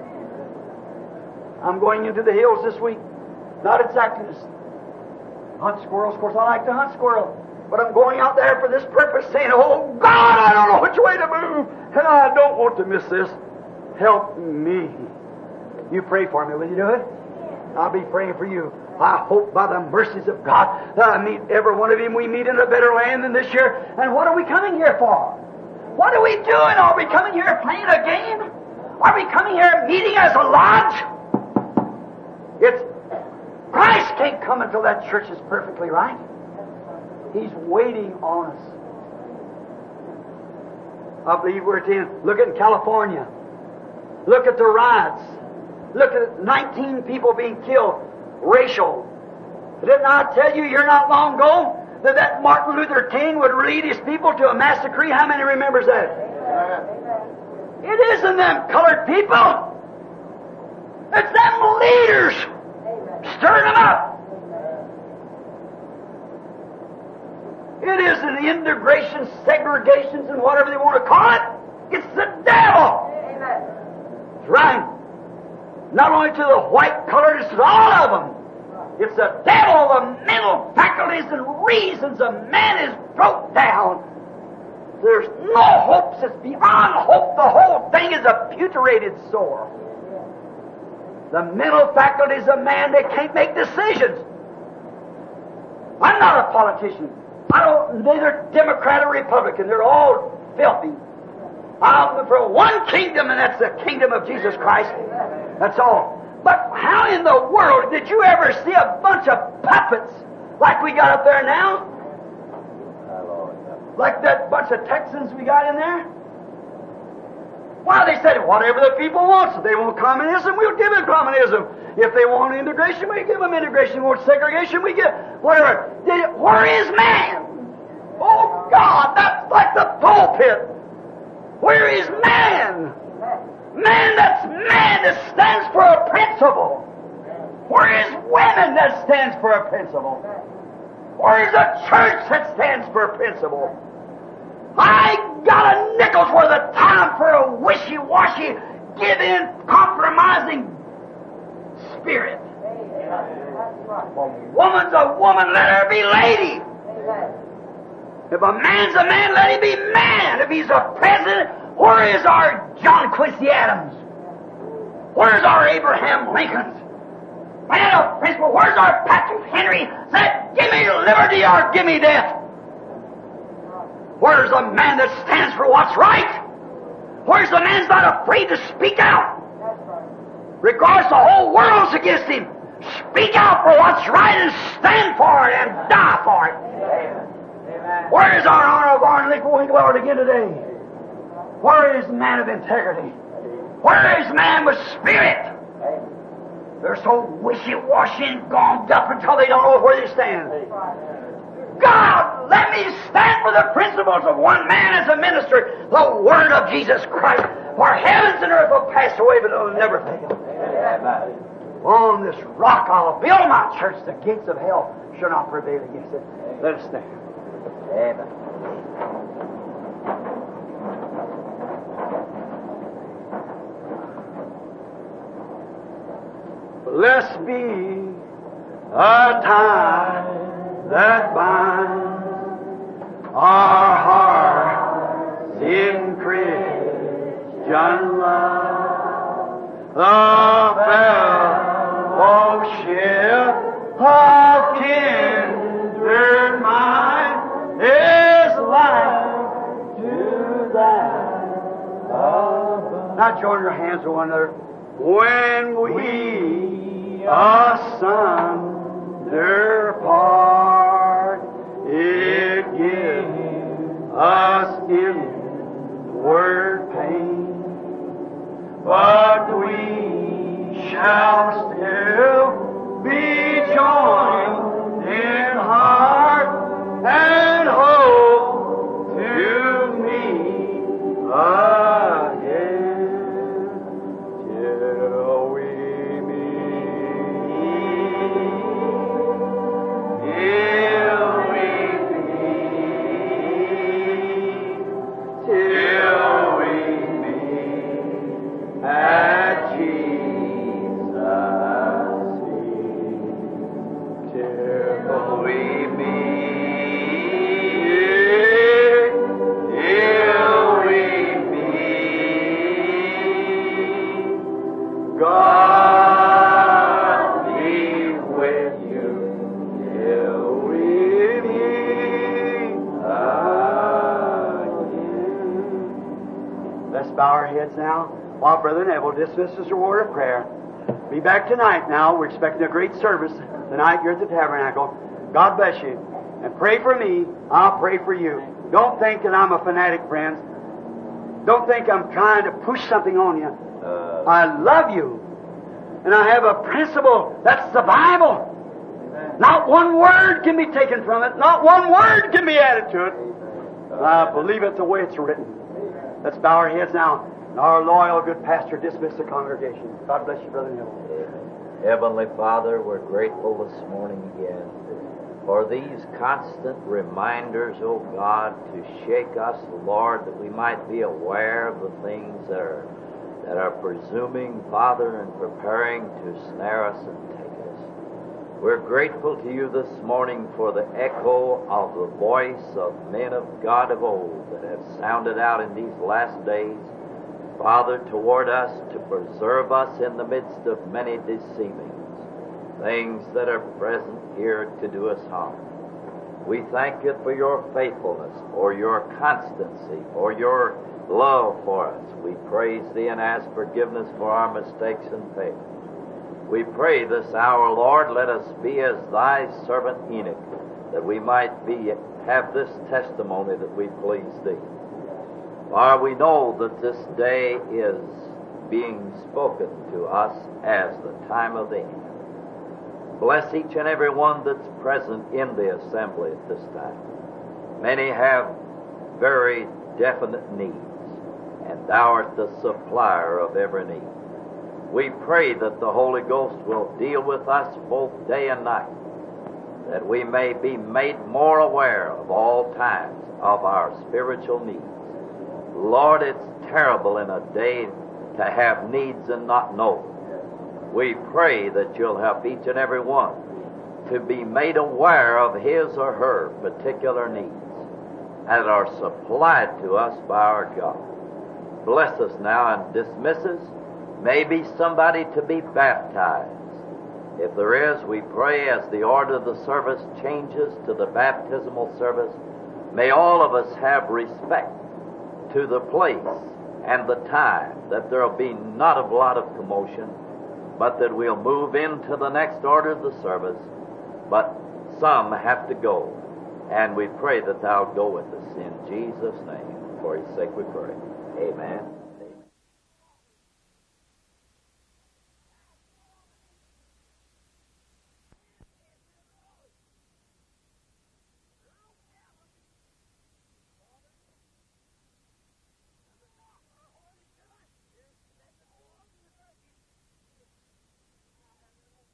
I'm going into the hills this week. Not exactly this. Hunt squirrels. Of course, I like to hunt squirrels. But I'm going out there for this purpose, saying, oh, God, I don't know which way to move, and I don't want to miss this. Help me. You pray for me. Will you do it? I'll be praying for you. I hope by the mercies of God that I meet every one of you. We meet in a better land than this year. And what are we coming here for? What are we doing? Are we coming here playing a game? Are we coming here meeting as a lodge? It's Christ can't come until that church is perfectly right. He's waiting on us. I believe we're in. Look at California. Look at the riots. Look at nineteen people being killed. Racial. Didn't I tell you here not long ago that that Martin Luther King would lead his people to a massacre? How many remembers that? Amen. It isn't them colored people. It's them leaders. Stirring them up. It isn't the integration, segregations, and whatever they want to call it. It's the devil. Amen. That's right. Not only to the white colored, it's to all of them. It's the devil. The mental faculties and reasons of man is broke down. There's no hopes. It's beyond hope. The whole thing is a putrefated sore. The mental faculties of man, they can't make decisions. I'm not a politician. I don't, neither Democrat or Republican. They're all filthy. I'm for one kingdom, and that's the kingdom of Jesus Christ. That's all. But how in the world did you ever see a bunch of puppets like we got up there now? Like that bunch of Texans we got in there? Why, they said, whatever the people want. If they want communism, we'll give them communism. If they want integration, we give them integration. Want segregation, we give whatever. Did it, where is man? Oh, God, that's like the pulpit. Where is man? Man that's man that stands for a principle. Where is women that stands for a principle? Where is a church that stands for a principle? I got a nickel's worth of time for a wishy-washy, give-in, compromising spirit. A woman's a woman, let her be lady. If a man's a man, let him be man. If he's a president, where is our John Quincy Adams? Where's our Abraham Lincoln? Man of principle, where's our Patrick Henry? Said, give me liberty or give me death. Where's the man that stands for what's right? Where's the man that's not afraid to speak out? Regardless, the whole world's against him. Speak out for what's right and stand for it and die for it. Where is our Honorable Barn Lincoln Lord again today? Where is man of integrity? Where is man with spirit? They're so wishy-washy and gone up until they don't know where they stand. God, let me stand for the principles of one man as a minister, the Word of Jesus Christ. For heavens and earth will pass away, but it will never fail. On this rock I'll build my church. The gates of hell shall not prevail against it. Let us stand. Amen. Blessed be a tie that binds our hearts in Christian love, the fellowship of kindred mind is like to that above. Now join your hands to one another. When we asunder part, it gives us inward pain, but we shall still be joined in heart and hope to meet again. Till we now, while Brother Neville dismisses a word of prayer. Be back tonight now. We're expecting a great service tonight here at the Tabernacle. God bless you. And pray for me. I'll pray for you. Don't think that I'm a fanatic, friends. Don't think I'm trying to push something on you. Uh, I love you. And I have a principle. That's the Bible. Amen. Not one word can be taken from it. Not one word can be added to it. I believe it the way it's written. Let's bow our heads now. Our loyal, good pastor dismiss the congregation. God bless you, Brother Neville.
Heavenly Father, we're grateful this morning again for these constant reminders, O God, to shake us, Lord, that we might be aware of the things that are, that are presuming, Father, and preparing to snare us and take us. We're grateful to you this morning for the echo of the voice of men of God of old that have sounded out in these last days, Father, toward us to preserve us in the midst of many deceivings, things that are present here to do us harm. We thank you for your faithfulness, for your constancy, for your love for us. We praise thee and ask forgiveness for our mistakes and failures. We pray this hour, Lord, let us be as thy servant Enoch, that we might be have this testimony that we please thee. For we know that this day is being spoken to us as the time of the end. Bless each and every one that's present in the assembly at this time. Many have very definite needs, and thou art the supplier of every need. We pray that the Holy Ghost will deal with us both day and night, that we may be made more aware of all times of our spiritual needs. Lord, it's terrible in a day to have needs and not know. We pray that you'll help each and every one to be made aware of his or her particular needs that are supplied to us by our God. Bless us now and dismiss us. Maybe somebody to be baptized. If there is, we pray as the order of the service changes to the baptismal service, may all of us have respect to the place and the time, that there will be not a lot of commotion, but that we'll move into the next order of the service. But some have to go, and we pray that thou go with us. In Jesus' name, for his sake we pray. Amen.